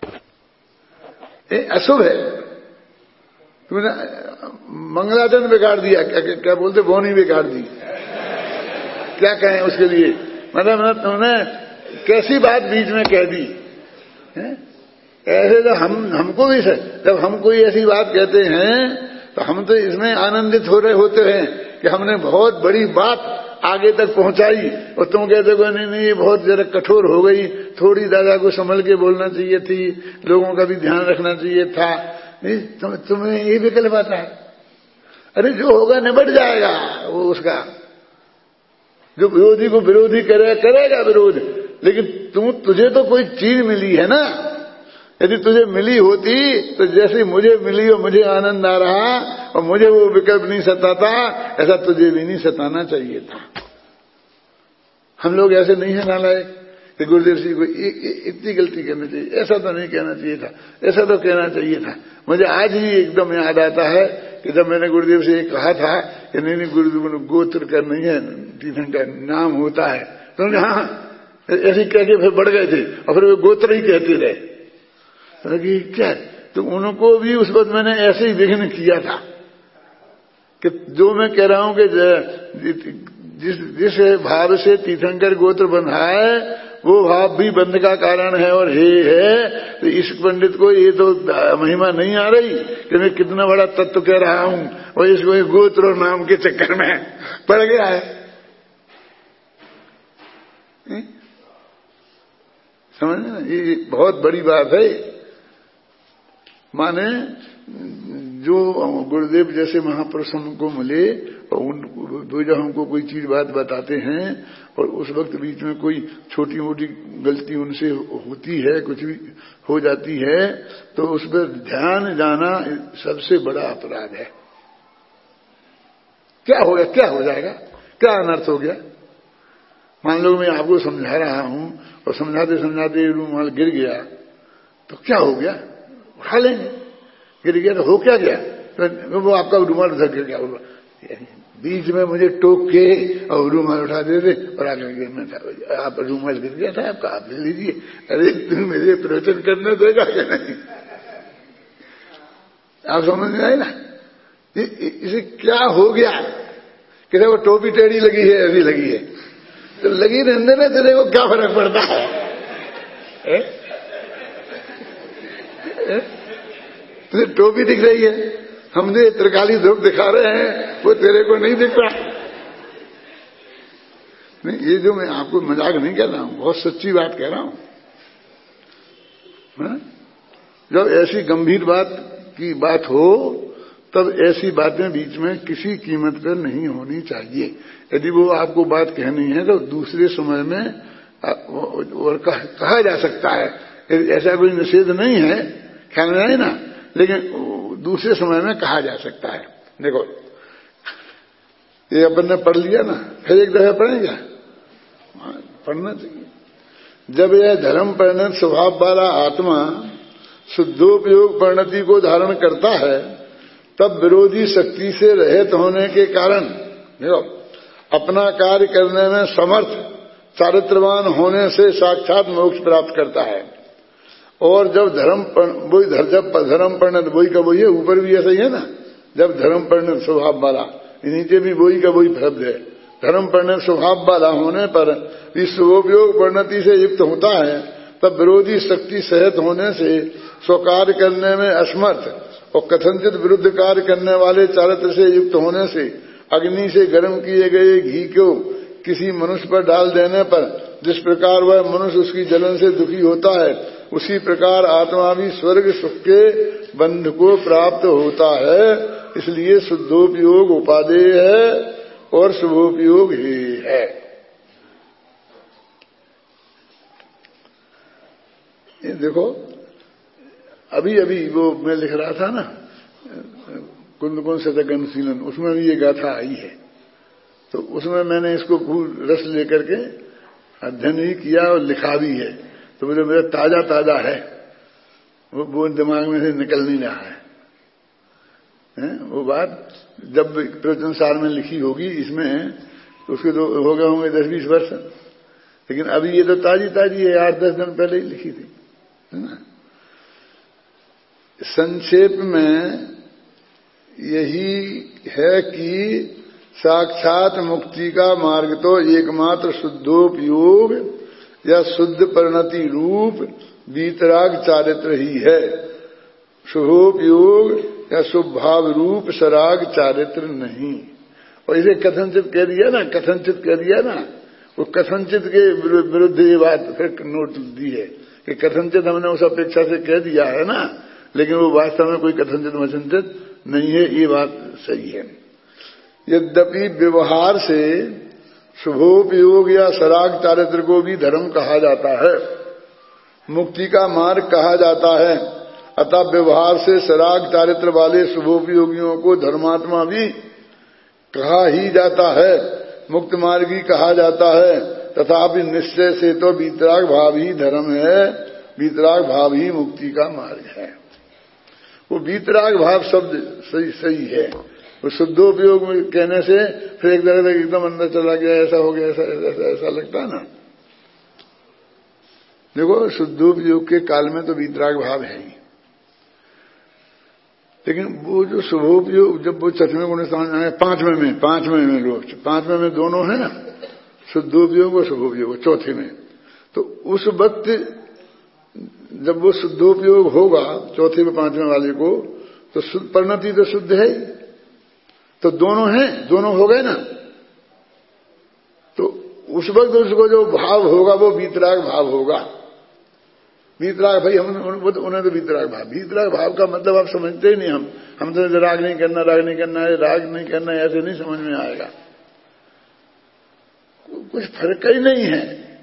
ये अशुभ है। तूने मंगलाचरण बिगाड़ दिया, क्या बोलते, बोनी बिगाड़ दी, क्या कहें उसके लिए। मतलब तुमने कैसी बात बीच में कह दी है? ऐसे तो हमको भी जब हम कोई ऐसी बात कहते हैं तो हम तो इसमें आनंदित होते हैं कि हमने बहुत बड़ी बात आगे तक पहुंचाई, और तुम कहते हो नहीं ये बहुत जरा कठोर हो गई, थोड़ी दादा को संभल के बोलना चाहिए थी, लोगों का भी ध्यान रखना चाहिए था। तुम्हें ये विकल्प आता है। अरे जो होगा निबट जाएगा वो उसका, जो विरोधी को विरोधी करेगा विरोध, लेकिन तुझे तो कोई चीज मिली है ना। यदि तुझे मिली होती तो जैसे मुझे मिली और मुझे आनंद आ रहा और मुझे वो विकल्प नहीं सताता, ऐसा तुझे भी नहीं सताना चाहिए था। हम लोग ऐसे नहीं है नालायक तो गुरुदेव जी को इतनी गलती करनी चाहिए, ऐसा तो नहीं कहना चाहिए था, ऐसा तो कहना चाहिए था। मुझे आज ही एकदम याद आता है कि जब मैंने गुरुदेव से कहा था कि नहीं गुरुदेव गोत्र का नहीं है, तीर्थंकर नाम होता है, तो हाँ ऐसे कह के फिर बढ़ गए थे और फिर वो गोत्र ही कहते रहे। तो क्या, तो उनको भी उस वक्त मैंने ऐसे ही विघ्न किया था कि जो मैं कह रहा हूं कि जिस भाव से तीर्थंकर गोत्र बंधा है वो भाव भी बंध का कारण है और हे है। तो इस पंडित को ये तो महिमा नहीं आ रही कि मैं कितना बड़ा तत्व कह रहा हूं और इसको गोत्र और नाम के चक्कर में पड़ गया है। समझ ना, ये बहुत बड़ी बात है। माने जो गुरुदेव जैसे महापुरुष हमको मिले और वो जब हमको कोई चीज बात बताते हैं और उस वक्त बीच में कोई छोटी मोटी गलती उनसे होती है, कुछ भी हो जाती है, तो उस पर ध्यान जाना सबसे बड़ा अपराध है। क्या हो गया, क्या हो जाएगा, क्या अनर्थ हो गया। मान लो मैं आपको समझा रहा हूं और समझाते समझाते रूमाल गिर गया तो क्या हो गया, उठा लेंगे। गिर गया तो हो क्या गया, तो वो आपका रूमाल उधर गिर गया, बीच में मुझे टोक के और रूमाल उठा देते और आगे आप रूमाल गिर गया था आपका, आप ले लीजिए। अरे तुम मेरे प्रवचन करने देगा क्या नहीं, आप समझ में आए ना। इसे क्या हो गया कि वो टोपी टेढ़ी लगी है, ऐसी लगी है, तो लगी रहने में तेरे को क्या फर्क पड़ता है? तुझे टोपी दिख रही है, हम जो त्रिकाली ध्रुव दिखा रहे हैं वो तेरे को नहीं दिख रहा। नहीं, ये जो मैं आपको मजाक नहीं कर रहा हूं, बहुत सच्ची बात कह रहा हूं। जब ऐसी गंभीर बात की बात हो तब ऐसी बातें बीच में किसी कीमत पर नहीं होनी चाहिए। यदि वो आपको बात कहनी है तो दूसरे समय में और कहा जा सकता है, ऐसा कोई निषेध नहीं है, ख्याल में है ना, लेकिन दूसरे समय में कहा जा सकता है। देखो ये अपन ने पढ़ लिया ना, फिर एक दफा पढ़ेगा, पढ़ना चाहिए। जब यह धर्म परिणत स्वभाव वाला आत्मा शुद्धोपयोग परिणति को धारण करता है तब विरोधी शक्ति से रहित होने के कारण देखो अपना कार्य करने में समर्थ चारित्रवान होने से साक्षात मोक्ष प्राप्त करता है। और जब धर्म परिणत वही का वही है, ऊपर भी ऐसा ही है ना, जब धर्म परिणत स्वभाव वाला, नीचे भी वही का वही शब्द है। धर्म परिणत स्वभाव वाला होने पर इस स्वोपयोग परिणति से युक्त होता है तब विरोधी शक्ति सहित होने से स्वकार्य करने में असमर्थ और कथनचित विरुद्ध कार्य करने वाले चारित्र से युक्त होने से अग्नि से गर्म किए गए घी को किसी मनुष्य पर डाल देने पर जिस प्रकार वह मनुष्य उसकी जलन से दुखी होता है उसी प्रकार आत्मा भी स्वर्ग सुख के बंध को प्राप्त होता है। इसलिए शुद्धोपयोग उपादेय है और शुभोपयोग ही है। ये देखो अभी अभी वो मैं लिख रहा था ना कुंद कौन शतकनुशीलन, उसमें भी ये गाथा आई है, तो उसमें मैंने इसको रस लेकर के अध्ययन भी किया और लिखा भी है, तो मुझे मेरा ताजा ताजा है, वो दिमाग में से निकल नहीं रहा है। वो बात जब प्रवचन सार में लिखी होगी इसमें उसके तो हो गए होंगे 10-20 वर्ष, लेकिन अभी ये तो ताजी ताजी है, 8-10 दिन पहले ही लिखी थी, है ना। संक्षेप में यही है कि साक्षात मुक्ति का मार्ग तो एकमात्र शुद्धोपयोग या शुद्ध परिणति रूप वीतराग चारित्र ही है। शुभोपयोग या शुभभाव रूप सराग चारित्र नहीं। और इसे कथनचित कह दिया ना, कथनचित कह दिया ना, वो कथनचित के विरुद्ध ये बात फिर नोट दी है कि कथनचित हमने उस अपेक्षा से कह दिया है ना, लेकिन वो वास्तव में कोई कथनचित वचनचित नहीं है, ये बात सही है। यद्यपि व्यवहार से शुभोपयोग या सराग चारित्र को भी धर्म कहा जाता है, मुक्ति का मार्ग कहा जाता है, अतः व्यवहार से सराग चारित्र वाले शुभोपयोगियों को धर्मात्मा भी कहा ही जाता है, मुक्त मार्गी कहा जाता है तथापि निश्चय से तो वीतराग भाव ही धर्म है, वीतराग भाव ही मुक्ति का मार्ग है। वो वीतराग भाव शब्द सही है। वो शुद्धोपयोग में कहने से फिर एक तरह से एकदम अंदर चला गया, ऐसा हो गया, ऐसा लगता है ना। देखो शुद्धोपयोग के काल में तो वीतराग भाव है ही, लेकिन वो जो शुभोपयोग जब वो छठवें गुण समझ आए, पांचवें में लोग, पांचवें में दोनों है ना, शुद्धोपयोग और शुभोपयोग, चौथे में, तो उस वक्त जब वो शुद्धोपयोग होगा चौथे में पांचवें वाले को, तो परिणति तो शुद्ध है ही, तो दोनों हैं, दोनों हो गए ना। तो उस वक्त उसको जो भाव होगा वो वीतराग भाव होगा। वीतराग भाई उन्हें तो वीतराग भाव का मतलब आप समझते ही नहीं। हम तो राग नहीं करना है ऐसे नहीं समझ में आएगा। कुछ फर्क ही नहीं है,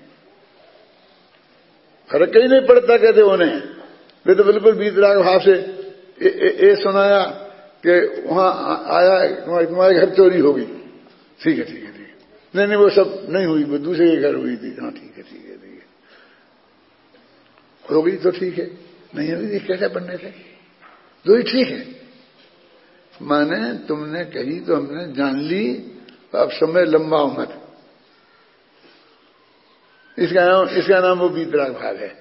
फर्क ही नहीं पड़ता कहते उन्हें। वे तो बिल्कुल वीतराग भाव से ये सुनाया कि वहां आया, तुम्हारे घर चोरी होगी, ठीक है नहीं वो सब नहीं हुई, वो दूसरे के घर हुई थी, हाँ ठीक है हो गई तो ठीक है, नहीं अभी कैसे पढ़ने थे, दो ही ठीक है। माने तुमने कही तो हमने जान ली, अब समय लंबा मत। इसका नाम वो वीतराग भाव है।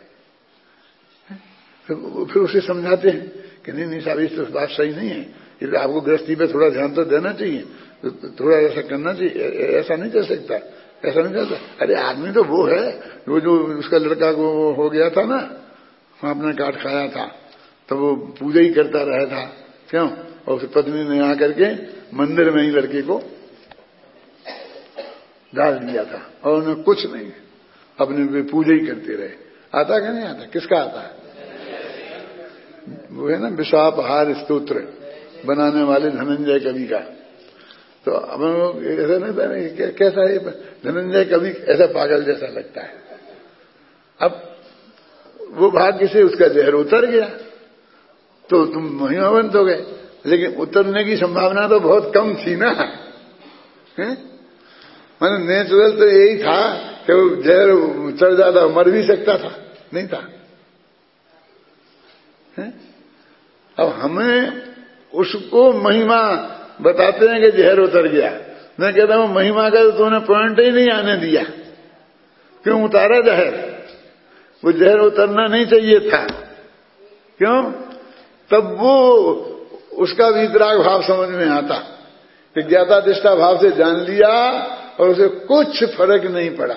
फिर उसे समझाते हैं कि नहीं साहब इस तो बात सही नहीं है, इसलिए आपको गृहस्थी पे थोड़ा ध्यान तो देना चाहिए, थोड़ा ऐसा करना चाहिए, ऐसा नहीं कर सकता, ऐसा नहीं कर सकता। अरे आदमी तो वो है वो जो उसका लड़का को हो गया था ना, वहां अपने काट खाया था, तो वो पूजा ही करता रहा था, क्यों? और उस पत्नी ने आकर के मंदिर में ही लड़के को डाल दिया था, और उन्हें कुछ नहीं, अपने पूजा ही करते रहे। आता क्या नहीं आता? किसका आता है? वो है ना विशापहार स्तोत्र बनाने वाले धनंजय कवि का। तो अब ऐसा नहीं, कैसा है धनंजय कवि, ऐसा पागल जैसा लगता है। अब वो भाग्य से उसका जहर उतर गया तो तुम महिमावंत हो गए, लेकिन उतरने की संभावना तो बहुत कम थी ना, माने नेचुरल तो यही था कि वो जहर चढ़ जाता, मर भी सकता था, नहीं था। अब हमें उसको महिमा बताते हैं कि जहर उतर गया। मैं कहता हूं महिमा का तो तूने पॉइंट ही नहीं आने दिया, क्यों उतारा जहर? वो जहर उतरना नहीं चाहिए था, क्यों? तब वो उसका वीतराग भाव समझ में आता कि ज्ञाता दिष्टा भाव से जान लिया और उसे कुछ फर्क नहीं पड़ा।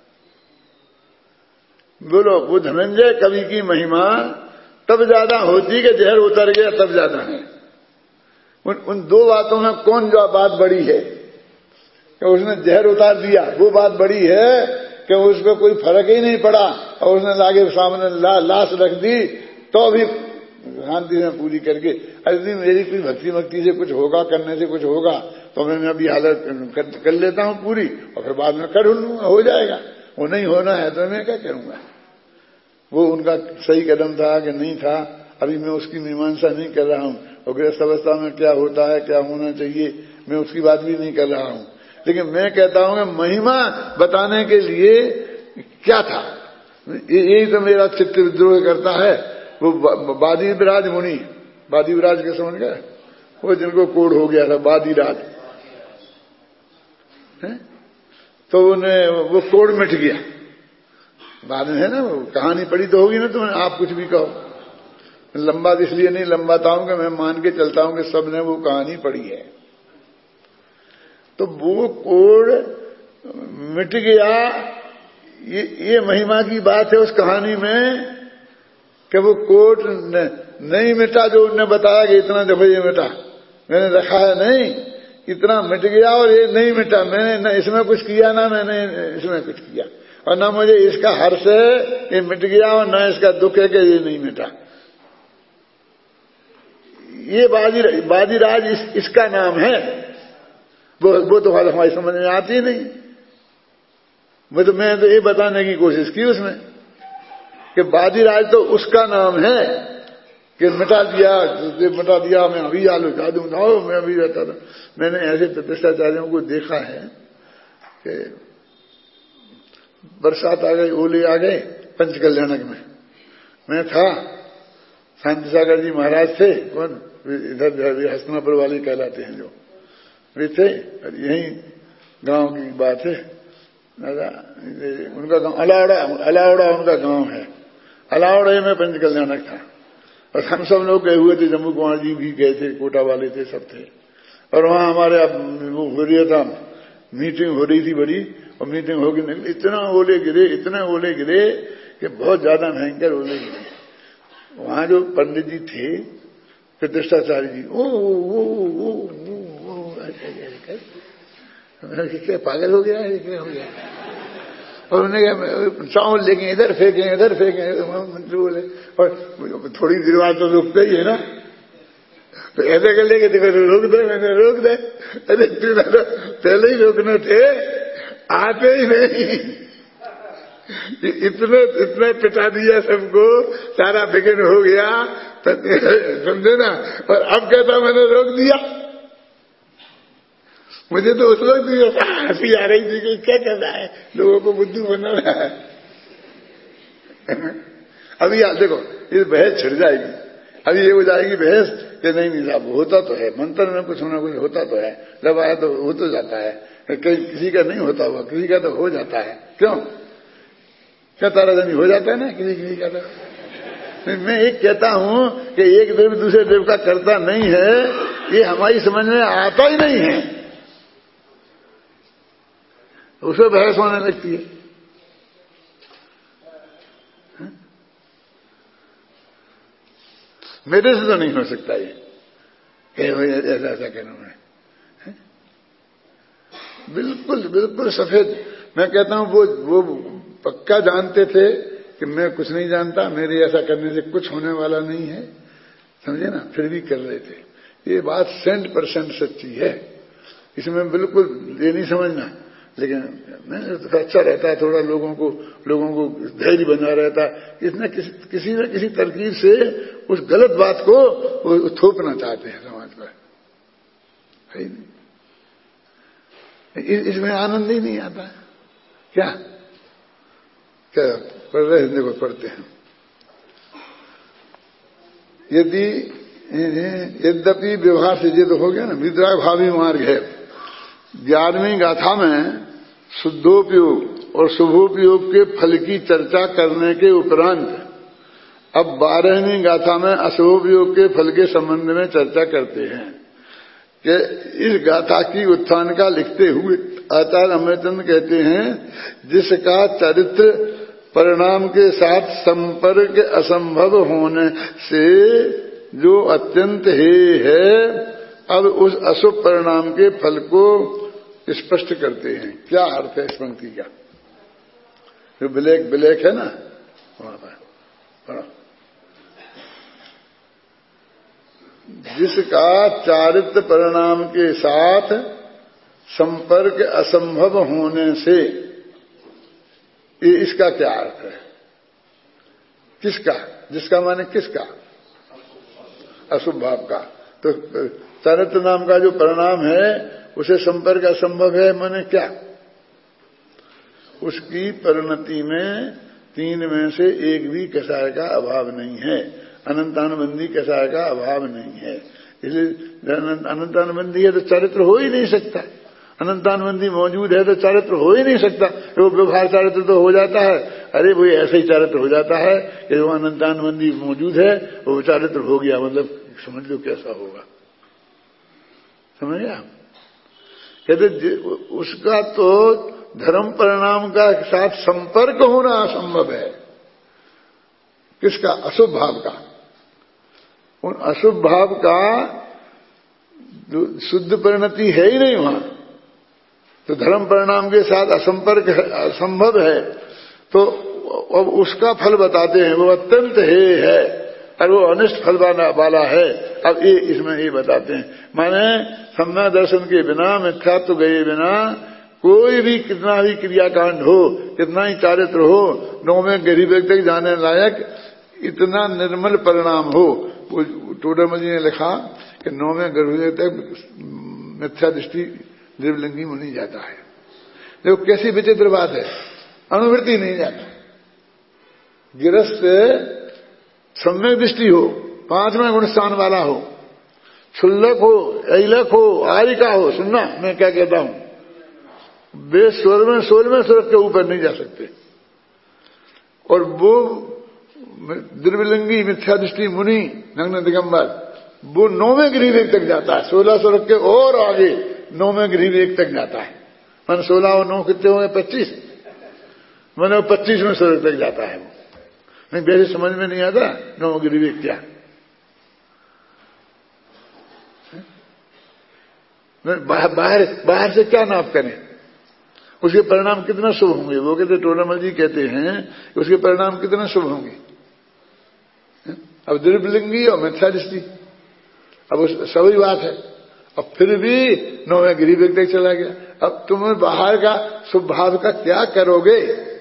बोलो, वो धनंजय कवि की महिमा तब ज्यादा होती कि जहर उतर गया, तब ज्यादा है। उन दो बातों में कौन जो बात बड़ी है कि उसने जहर उतार दिया, वो बात बड़ी है कि उसको कोई फर्क ही नहीं पड़ा और उसने लागे सामने लाश रख दी तो भी शांति से पूरी करके, अरे मेरी कोई भक्ति से कुछ होगा, करने से कुछ होगा तो मैं अभी हालत कर लेता हूं पूरी और फिर बाद में कर लूंगा, हो जाएगा। वो नहीं होना है तो मैं क्या करूंगा? वो उनका सही कदम था कि नहीं था, अभी मैं उसकी मीमांसा नहीं कर रहा हूं, और गृहस्थ अवस्था में क्या होता है, क्या होना चाहिए, मैं उसकी बात भी नहीं कर रहा हूं। लेकिन मैं कहता हूं कि महिमा बताने के लिए क्या था, यही तो मेरा चित्त विद्रोह करता है। वो वादीराज मुनि, वादीराज के समझ गए, वो जिनको कोढ़ हो गया था, वादीराज, तो उन्हें वो कोढ़ मिट गया बाद में, है ना। वो कहानी पढ़ी तो होगी ना तुमने, आप कुछ भी कहो, लंबा इसलिए नहीं लंबाता हूं कि मैं मान के चलता हूं कि सबने वो कहानी पढ़ी है। तो वो कोढ़ मिट गया, ये महिमा की बात है उस कहानी में कि वो कोढ़ नहीं मिटा जो उन्होंने बताया कि इतना देखो ये मिटा, मैंने रखा है नहीं, इतना मिट गया और ये नहीं मिटा, मैंने न इसमें कुछ किया ना मैंने इसमें कुछ किया, और ना मुझे इसका हर्ष है ये मिट गया और ना इसका दुख है कि ये नहीं मिटा। ये वादीराज इसका नाम है। वो तो हमारी समझ में आती नहीं। मैं तो ये बताने की कोशिश की उसमें कि वादीराज तो उसका नाम है कि मिटा दिया मैं अभी जादू मैं अभी रहता था। मैंने ऐसे प्रतिष्ठाचार्यों को देखा है कि बरसात आ गई, ओले आ गए। पंचकल्याणक में मैं था, शांति सागर जी महाराज थे, कौन इधर हस्तनापुर वाले कहलाते हैं जो, वे थे। यही गांव की बात है, उनका गांव अलावड़ा उनका गांव है। अलावड़े में पंचकल्याणक था और हम सब लोग गए हुए थे। जम्मू कुमार जी भी गए थे, कोटा वाले थे, सब थे। और वहां हमारे वो हो रहा था, मीटिंग हो रही थी बड़ी, और मीटिंग होगी नहीं, इतना ओले गिरे कि बहुत ज्यादा भयंकर ओले गिरे। वहां जो पंडित जी थे प्रतिष्ठाचार्य जी, क्या पागल हो गया है, क्या हो गया? और उन्होंने चावल लेके इधर फेंके मंत्री बोले। और थोड़ी देर बाद तो रुकते ही है ना, तो ऐसे कर लेके देखो रोक दे, मैंने रोक दे। अरे पहले ही रोकने थे, आते ही नहीं। इतने पिटा दिया सबको, सारा बिगड़ हो गया, समझे ना। और अब कहता मैंने रोक दिया। मुझे तो उस वक्त भी हंसी आ रही थी कि क्या कर रहा है, लोगों को बुद्धू बना रहा है। अभी यार देखो, ये बहस छिड़ जाएगी। अभी ये हो जाएगी बहस कि नहीं साहब, होता तो है मंत्र में कुछ ना कुछ होता तो है, जब आया तो हो तो जाता है, किसी का नहीं होता हुआ, किसी का तो हो जाता है। क्यों? क्या ताराजनी हो जाता है ना किसी का तो। मैं एक कहता हूं कि एक देव दूसरे देव का करता नहीं है, ये हमारी समझ में आता ही नहीं है, उसमें बहस होने लगती है। मेरे से तो नहीं हो सकता ये, ऐसा कहना है। बिल्कुल सफेद। मैं कहता हूं वो पक्का जानते थे कि मैं कुछ नहीं जानता, मेरे ऐसा करने से कुछ होने वाला नहीं है, समझे ना, फिर भी कर रहे थे। ये बात 100% सच्ची है, इसमें बिल्कुल ये नहीं समझना। लेकिन तो अच्छा रहता है, थोड़ा लोगों को धैर्य बना रहता है। इसने किसी न किसी तरकीब से उस गलत बात को वो थोपना चाहते हैं समाज पर, है नहीं? इसमें आनंद ही नहीं आता। क्या पढ़ रहे हैं? देखो पढ़ते हैं। यद्यपि व्यवहार से ये तो हो गया ना, विद्राग भावी मार्ग है। 11वीं गाथा में शुद्धोपयोग और शुभोपयोग के फल की चर्चा करने के उपरांत अब 12वीं गाथा में अशुभोपयोग के फल के संबंध में चर्चा करते हैं कि इस गाथा की उत्थान का लिखते हुए आचार्य अमृतचंद कहते हैं, जिसका चरित्र परिणाम के साथ संपर्क असंभव होने से जो अत्यंत हेय है, अब उस अशुभ परिणाम के फल को स्पष्ट करते हैं। क्या अर्थ है इस पंक्ति का? जो ब्लैक है ना, वहां पर पढ़ो। जिसका चारित्र परिणाम के साथ संपर्क असंभव होने से, इसका क्या अर्थ है? किसका? जिसका माने किसका? अशुभ भाव का। तो चारित्र नाम का जो परिणाम है उसे संपर्क असंभव है, माने क्या? उसकी परिणति में 3 में से एक भी कसाय का अभाव नहीं है, अनंतानुबंधी कसाय का अभाव नहीं है। इसलिए अनंतानुबंधी है तो चारित्र हो ही नहीं सकता, अनंतानुबंधी मौजूद है तो चारित्र हो ही नहीं सकता। वो व्यवहार चारित्र तो हो जाता है, अरे वो ऐसे ही चारित्र हो जाता है कि वो अनंतानुबंधी मौजूद है, वो चारित्र हो गया, मतलब समझ लो कैसा होगा। समझ गया? कहते उसका तो धर्म परिणाम का साथ संपर्क होना असंभव है। किसका? अशुभ भाव का। उन अशुभ भाव का शुद्ध परिणति है ही नहीं वहां, तो धर्म परिणाम के साथ असंपर्क असंभव है। तो अब उसका फल बताते हैं, वो अत्यंत हेय है और वो अनिष्ट फल वाला है। अब ये इसमें ये बताते हैं, माने सम्यक दर्शन के बिना, मिथ्यात्व गए बिना कोई भी कितना भी क्रियाकांड हो, कितना ही चारित्र हो, नौवें गरीब तक जाने लायक इतना निर्मल परिणाम हो। वो टोडरमल जी ने लिखा कि 9वें गर्भ तक मिथ्या दृष्टि द्रव्यलिंगी में नहीं जाता है। देखो कैसी विचित्र बात है। अनुवृत्ति नहीं जाता। गिरस्थ सम्यक दृष्टि हो, 5वें गुण स्थान वाला हो, क्षुल्लक हो, ऐलक हो, आरिका हो। सुनना मैं क्या कहता हूं, वे 16वें स्वर्ग के ऊपर नहीं जा सकते। और वो द्रव्यलिंगी मिथ्या दृष्टि मुनि नग्न दिगंबर वो 9वें गृहवेग तक जाता है। 16 स्वर्ग के और आगे 9वें गृहवेग तक जाता है। मन 16 और 9 कितने होंगे? 25। मैंने 25वें स्वर्ग तक जाता है वो। नहीं वैसे समझ में नहीं आता 9 गृहवेग क्या। बाहर से क्या नाप करें, उसके परिणाम कितना शुभ होंगे। वो कहते टोडामल जी कहते हैं उसके परिणाम कितना शुभ होंगे। अब द्रव्यलिंगी और मिथ्या दृष्टि, अब सभी बात है। अब फिर भी 9वें गृहवेग तक चला गया। अब तुम बाहर का शुभ भाव का क्या करोगे।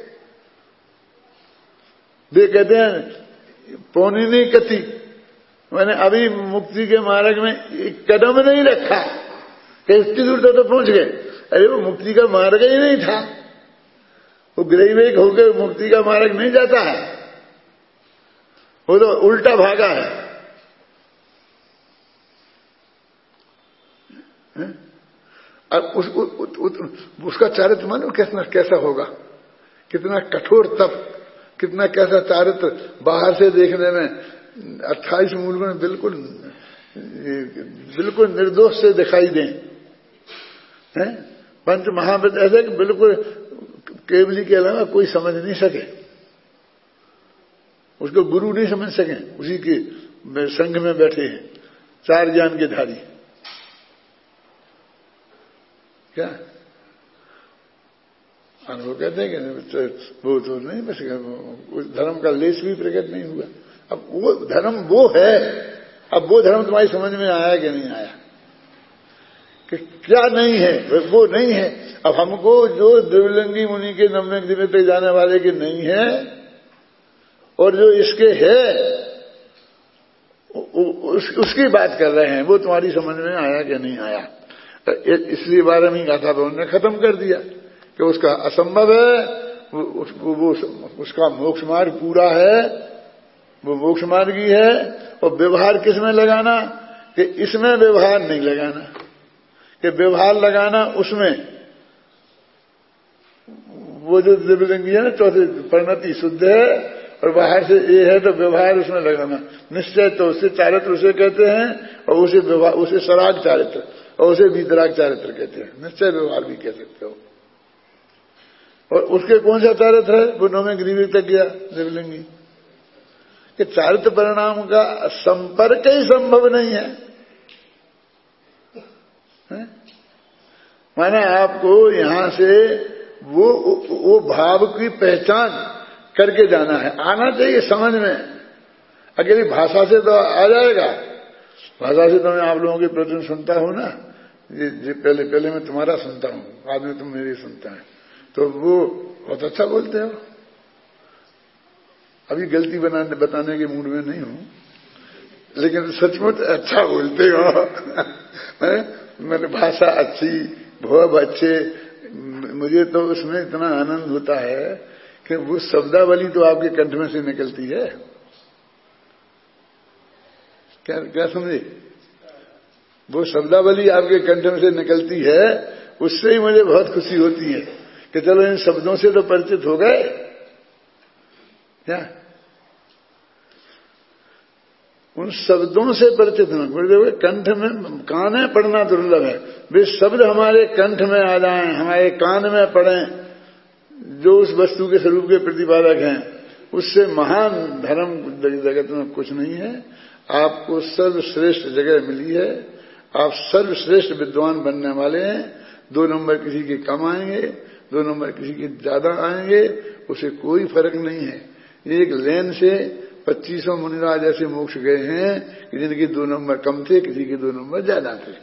वे कहते हैं पौनी नहीं कथी, मैंने अभी मुक्ति के मार्ग में एक कदम नहीं रखा कि इतनी दूर तक तो पहुंच गए। अरे वो मुक्ति का मार्ग ही नहीं था। वो गृहवेग होकर मुक्ति का मार्ग नहीं जाता है, वो तो उल्टा भागा है। अब उसका चारित्र मानो कैसा होगा, कितना कठोर तप, कितना कैसा चारित्र बाहर से देखने में 28 मूल में बिल्कुल निर्दोष से दिखाई दें। पंच महावेद ऐसे कि बिल्कुल केवली के अलावा कोई समझ नहीं सके, उसको गुरु नहीं समझ सके। उसी के संघ में बैठे हैं 4 ज्ञान के धारी। क्या अनुभव कहते हैं कि वो तो नहीं बस उस धर्म का लेस भी प्रकट नहीं हुआ। अब वो धर्म वो है, अब वो धर्म तुम्हारी समझ में आया कि नहीं आया, कि क्या नहीं है, वो नहीं है। अब हमको जो द्रव्यलिंगी मुनि के 9वें गृह तक जाने वाले के नहीं है और जो इसके है उसकी बात कर रहे हैं, वो तुम्हारी समझ में आया कि नहीं आया। इसलिए 12वीं गाथा तो उन्होंने खत्म कर दिया कि उसका असंभव है, वो उसका मोक्ष मार्ग पूरा है, वो मोक्ष मार्ग ही है। और व्यवहार किसमें लगाना, कि इसमें व्यवहार नहीं लगाना, कि व्यवहार लगाना उसमें वो जो द्रव्यलिंगी है ना, चौथे परिणति शुद्ध है और बाहर से ये है तो व्यवहार उसमें लगाना। निश्चय तो उससे चारित्र उसे कहते हैं, और उसे व्यवहार उसे सराग चारित्र और उसे वीतराग चारित्र कहते हैं। निश्चय व्यवहार भी कह सकते हो। और उसके कौन सा चारित्र है, वो 9वें गृहवेग तक गया द्रव्यलिंगी, कि चारित्र परिणाम का संपर्क ही संभव नहीं है। माने आपको यहां से वो भाव की पहचान करके जाना है, आना चाहिए समझ में। अकेली भाषा से तो आ जाएगा, भाषा से तो मैं आप लोगों के प्रवचन सुनता हूं ना, ये पहले मैं तुम्हारा सुनता हूं, बाद में तुम मेरी सुनता है, तो वो बहुत अच्छा बोलते हो। अभी गलती बताने के मूड में नहीं हूं, लेकिन सचमुच अच्छा बोलते हो। मेरी भाषा अच्छी, भाव अच्छे, मुझे तो उसमें इतना आनंद होता है कि वो शब्दावली तो आपके कंठ में से निकलती है। क्या समझे, वो शब्दावली आपके कंठ में से निकलती है, उससे ही मुझे बहुत खुशी होती है कि चलो इन शब्दों से तो परिचित हो गए। क्या उन शब्दों से परिचित होना, कंठ में कान में पढ़ना दुर्लभ है। वे शब्द हमारे कंठ में आ जाएं, हमारे कान में पड़ें, जो उस वस्तु के स्वरूप के प्रतिपादक हैं, उससे महान धर्म जगत में कुछ नहीं है। आपको सर्वश्रेष्ठ जगह मिली है, आप सर्वश्रेष्ठ विद्वान बनने वाले हैं। 2 नंबर किसी के कम आएंगे, 2 नंबर किसी के ज्यादा आएंगे, उसे कोई फर्क नहीं है। एक लेन से 2500 मुनिराज ऐसे मोक्ष गए हैं कि जिनके 2 नंबर कम थे, किसी के 2 नंबर ज्यादा थे।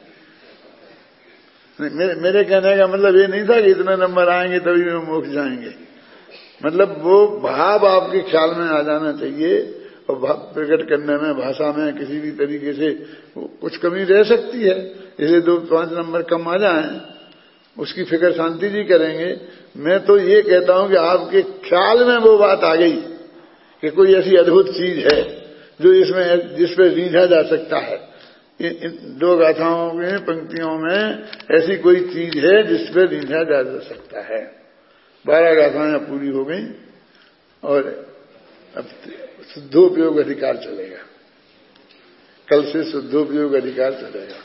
मेरे कहने का मतलब ये नहीं था कि इतने नंबर आएंगे तभी में मोक्ष जाएंगे। मतलब वो भाव आपके ख्याल में आ जाना चाहिए, और भाव प्रकट करने में भाषा में किसी भी तरीके से कुछ कमी रह सकती है, इसलिए 2-5 नंबर कम आ जाएं, उसकी फिक्र शांति जी करेंगे। मैं तो ये कहता हूं कि आपके ख्याल में वो बात आ गई कि कोई ऐसी अद्भुत चीज है जो इसमें जिस पे रीझा जा सकता है। इन 2 गाथाओं में पंक्तियों में ऐसी कोई चीज है जिस पे रीझा जा सकता है। 12 गाथाएं पूरी हो गई और अब शुद्धोपयोग अधिकार चलेगा। कल से शुद्धोपयोग अधिकार चलेगा।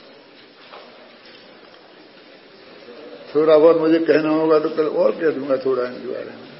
थोड़ा बहुत मुझे कहना होगा तो कल और कह दूंगा थोड़ा इनके बारे में।